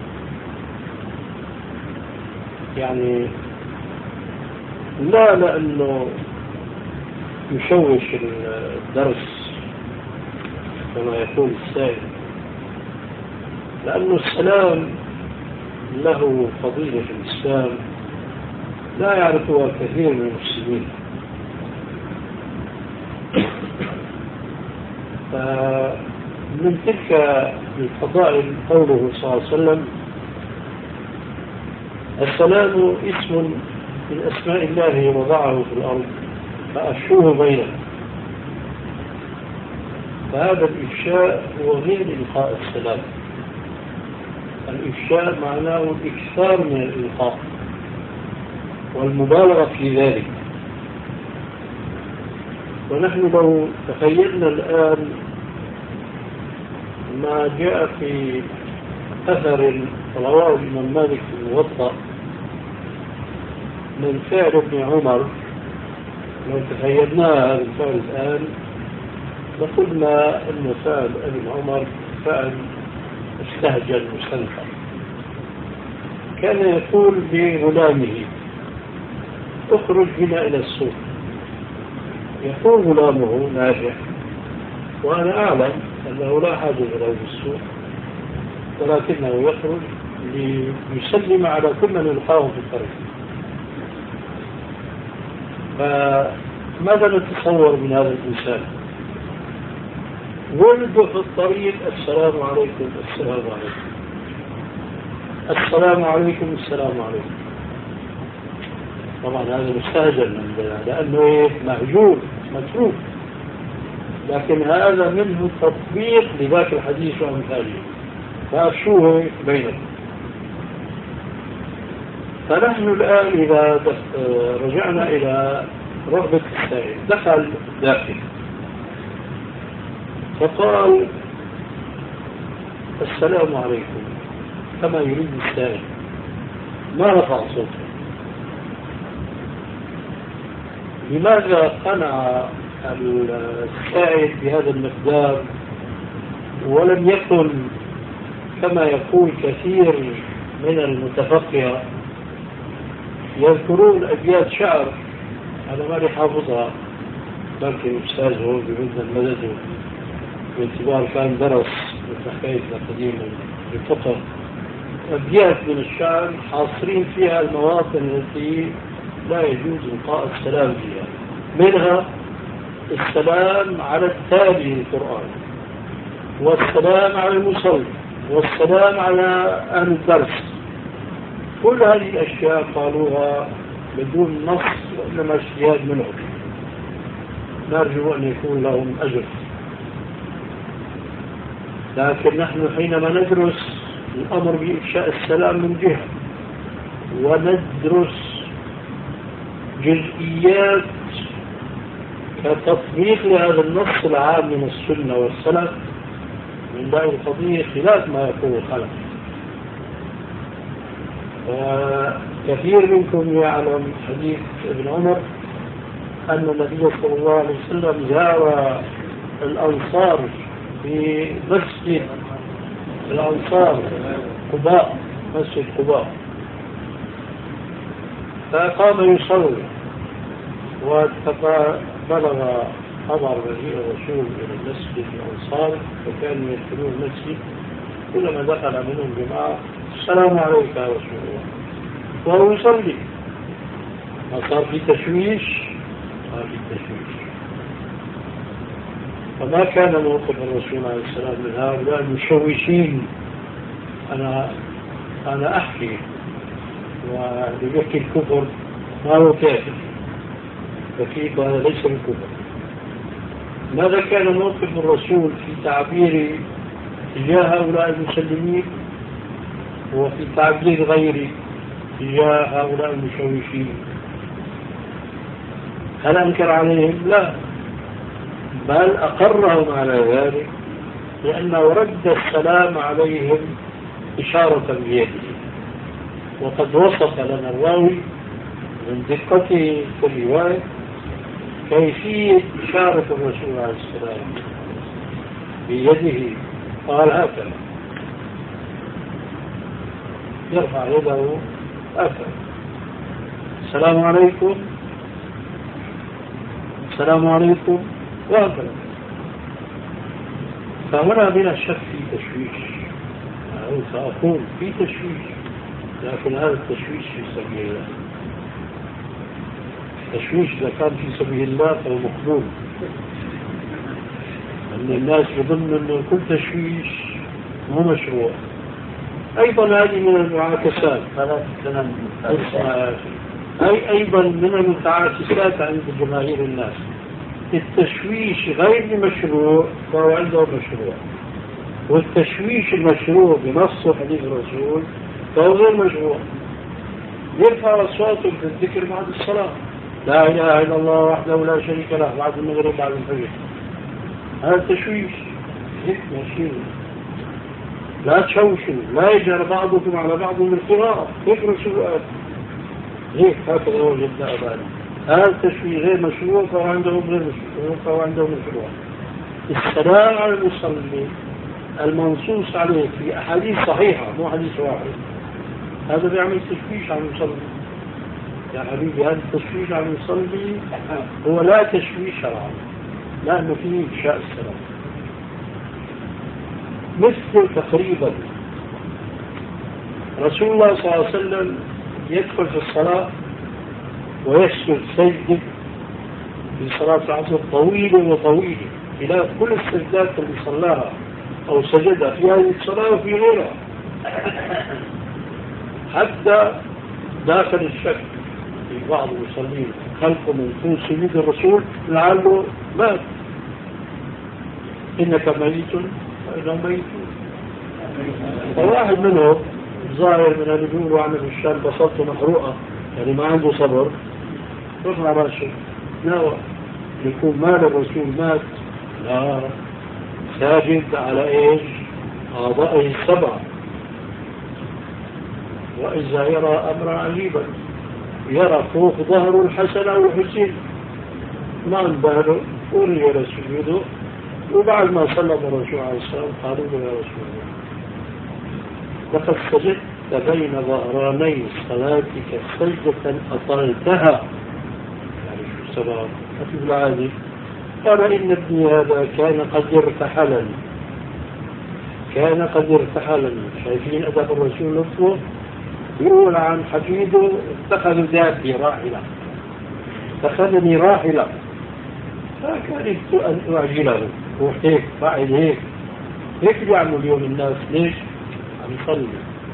يعني لا لأنه يشوش الدرس كما يقول السائل، لأن السلام له فضيلة في الإسلام لا يعرفها كثير من المسلمين. فمن تلك الفضائل قوله صلى الله عليه وسلم: السلام اسم من أسماء الله وضعه في الأرض فأفشوه بينكم. فهذا الإفشاء هو غير إلقاء السلام. الإفشاء معناه الإكثار من الإلقاء والمبالغة في ذلك. ونحن لو تخيلنا الآن ما جاء في أثر رواه الإمام مالك في الموطأ من فعل ابن عمر، لو تخيلنا هذا الفعل الآن لقلنا أن فعل ابن عمر فعل مستهجن مستنكر. كان يقول لغلامه: اخرج بنا إلى السوق. يقول غلامه نافع وأنا أعلم أنه لا حاجة له بالسوق، ولكنه يخرج ليسلم على كل من يلقاه في الطريق. فماذا نتصور من هذا الإنسان؟ ولد في الطريق: السلام عليكم السلام عليكم السلام عليكم السلام عليكم. طبعا هذا مستهجن لأنه مهجور متروك، لكن هذا منه تطبيق لذاك الحديث وأمثاله: فأفشوه بينكم. فنحن الآن إذا رجعنا إلى رغبة السائل، دخل داخل فقال: السلام عليكم كما يريد السائل، ما رفع صوته. لماذا قنع السائل بهذا المقدار ولم يكن كما يقول كثير من المتفقهة يذكرون أبيات شعر؟ أنا ما لي حافظها، لكن أستاذ هو بمدن المدد باعتبار كان درس بالتحقيق القديم الفقه. أبيات من الشعر حاصرين فيها المواطن التي لا يجوز إلقاء السلام فيها، منها السلام على التالي القرآن، والسلام على المصلي، والسلام على أهل الدرس. كل هذه الأشياء قالوها بدون نص وإنما اجتهاد منهم، نرجو أن يكون لهم أجر. لكن نحن حينما ندرس الأمر بإفشاء السلام من جهة، وندرس جزئيات كتطبيق لهذا النص العام من السنة والسلف، من باقي القضية خلاف ما يقول الخلف. كثير منكم يعلم حديث ابن عمر أن النبي صلى الله عليه وسلم زار الأنصار في مسجد الأنصار قباء، مسجد قباء، فقام يصلي وبلغ خبر مجيء الرسول إلى المسجد الأنصار، فكانوا يدخلون المسجد كلما دخل منهم جماعة السلام عليك يا رسول الله وهو يصلي. فصار في تشويش، فما كان موقف الرسول عليه السلام من هؤلاء المشوشين. أنا أحكي واللي يحكي الكفر ما هو كافر، فكيف هذا ليس الكفر. ماذا كان موقف الرسول في تعبير تجاه هؤلاء المسلمين وفي تعبير غيره تجاه هؤلاء المشوشين؟ هل أنكر عليهم؟ لا، بل أقرهم على ذلك، لأنه رد السلام عليهم إشارة بيده. وقد وصف لنا الراوي من دقته في الرواية كيفية إشارة الرسول عليه السلام بيده. قال هكذا، يرفع يده هكذا، السلام عليكم، السلام عليكم، وهكذا. فهنا بلا شك في تشويش، أو سأقول في تشويش، لكن هذا التشويش في سبيل الله. التشويش إذا كان في سبيل الله فهو مقبول، أن الناس يظن أن كل تشويش مو مشروع. أيضا هذه من المعاكسات، أيضا من المتعاكسات عند جماهير الناس. التشويش غير مشروع فهو عنده مشروع، والتشويش المشروع بنص حديث الرسول فهو غير مشروع. يرفع أصواتهم في الذكر بعد الصلاة، لا إله إلا الله وحده لا شريك له، بعد المغرب بعد الفجر، هذا تشويش. هيك ماشي، لا تشوشوا، لا يجعل بعضكم على بعض من القراءة، هيك رسول قال، هيك هكذا وجدنا أبانا. هذا التشويش غير مشروع فهو عندهم غير مشروع، فهو عندهم مشروع. السلام على المصلي المنصوص عليه في أحاديث صحيحة، مو حديث واحد، هذا بيعمل تشويش على المصلي. يا حبيبي هذا التشويش على المصلي هو لا تشويش شرعا، لأنه فيه إفشاء السلام. مثل تقريبا رسول الله صلى الله عليه وسلم يدخل في الصلاة ويسجد سجدة في صلاة العصر طويلة وطويلة، خلاف كل السجدات اللي صلاها أو سجدها في هذه الصلاة وفي غيرها، حتى داخل الشك في بعض المصلين خلقوا من طول سجود الرسول لعله مات. إنك ميت وإنهم ميتون. فواحد منهم ظاهر من اللي بيقولوا عنه في الشام بصرته محروقة، يعني ما عنده صبر، رفع راسه ناوى يكون مال الرسول مات، لا، ساجد على ايش؟ أعضائه السبعة. وإذا يرى أمرا عجيبا، يرى فوق ظهره الحسن أو الحسين، ما انبهله ورجع سجوده، وبعد ما سلم الرسول عليه السلام قالوا له يا رسول الله لقد سجدت بين ظهراني صلاتك سجدة أطلتها، يعني شو السبب؟ أكيد العادي. قال إن ابني هذا كان قد ارتحلني. شايفين أدب الرسول نفسه؟ يقول عن حفيده اتخذ ذاتي راحلة، اتخذني راحلة، فكرهت أن أعجله. وهيك فاعل هيك بيعملوا اليوم الناس. ليش؟ عم يصلي.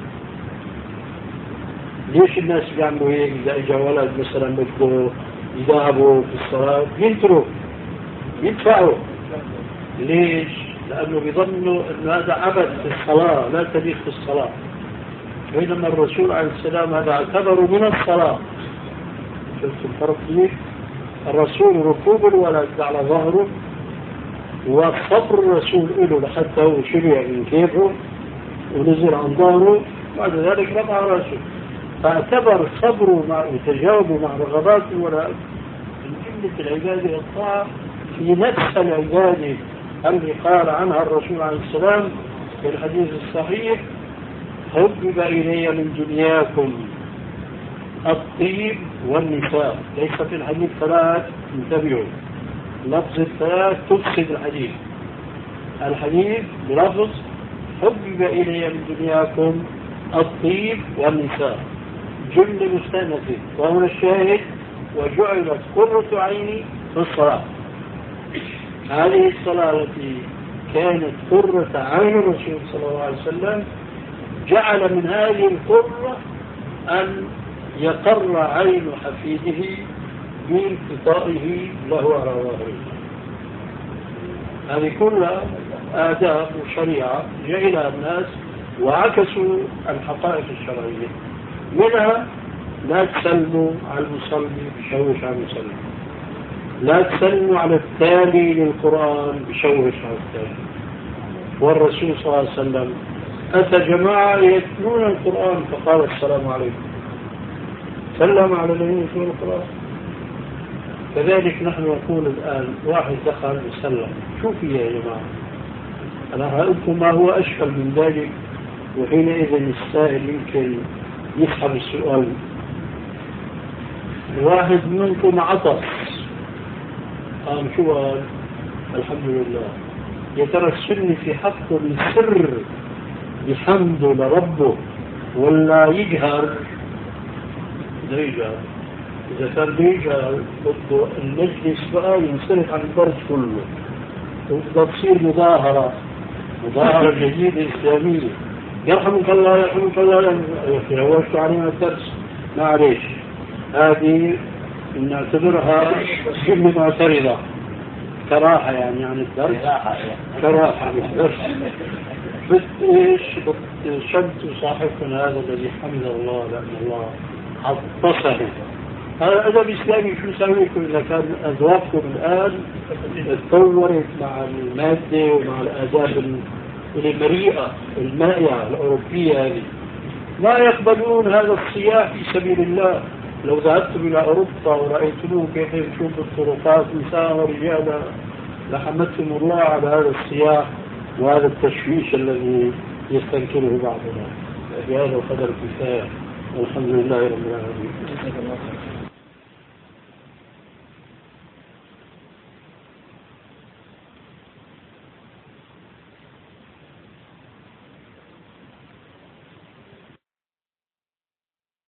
ليش الناس بيعملوا هيك؟ إذا إجا ولد مثلا بده يذهبوا في الصلاة ينتروا يدفعوا. ليش؟ لأنه بيظنوا أن هذا عبث في الصلاة، لا تليق في الصلاة. بينما الرسول عليه السلام هذا اعتبره من الصلاة. شفت الفرق فيه؟ الرسول ركوب الولد على ظهره، وصبر الرسول له لحتى هو شرع من كيفه ونزل عن ظهره، بعد ذلك رفع راسه. فاعتبر صبره وتجاوبه مع رغبات الولد من جملة العبادة الطاعة في نفس العبادة اللي قال عنها الرسول عليه السلام في الحديث الصحيح: حبب إلي من دنياكم الطيب والنساء. ليس في الحديث ثلاث، انتبهوا، لفظ الثلاث تفسد الحديث. الحديث بلفظ: حبب إلي من دنياكم الطيب والنساء، جملة مستأنفة. وهنا الشاهد: وجعلت قرة عيني في الصلاة. هذه الصلاة التي كانت قرة عين الرسول صلى الله عليه وسلم جعل من هذه القرة أن يقر عين حفيده بانقطائه له على ظهره. هذه كلها آداب وشريعة جعلها الناس وعكسوا الحقائق الشرعية. منها: لا تسلموا على المصلي بشوش على المصلي، لا تسلموا على التالي للقرآن بشوش على التالي. والرسول صلى الله عليه وسلم أتى جماعة يتلون القرآن فقال: السلام عليكم، سلم على الذين يتلون القرآن. كذلك نحن نقول الآن: واحد دخل وسلم، شو في يا جماعة؟ أنا رأيتكم ما هو أشكل من ذلك، وحينئذ السائل يمكن يسحب السؤال. واحد منكم عطس، قام شو قال؟ الحمد لله. يا ترى السنة في حقه السر بحمده لربه ولا يجهر؟ لا يجهر. إذا كان بيجهر بده المجلس بقى ينصرف عن الدرس كله، وبدها تصير مظاهرة جديدة إسلامية: يرحمك الله يرحمك الله. روشت علينا الدرس، معليش، هذه نعتبرها جملة معترضة، كراحة يعني عن الدرس، كراحة عن الدرس. ايش شمت صاحبكم هذا الذي حمد الله لأن الله عطسه. هذا أدب إسلامي. شو نسويكم إذا كان أذواقكم الآن تطورت مع المادة ومع الآداب المريئة المائعة الأوروبية هذه؟ لا يقبلون هذا الصياح في سبيل الله. لو ذهبتم إلى أوروبا ورأيتموه كيف يمشون بالطرقات نساء ورجالا لحمدتم الله على هذا الصياح وهذا التشويش الذي يستنكره بعضنا. بهذا قدر كفاية، والحمد لله رب العالمين.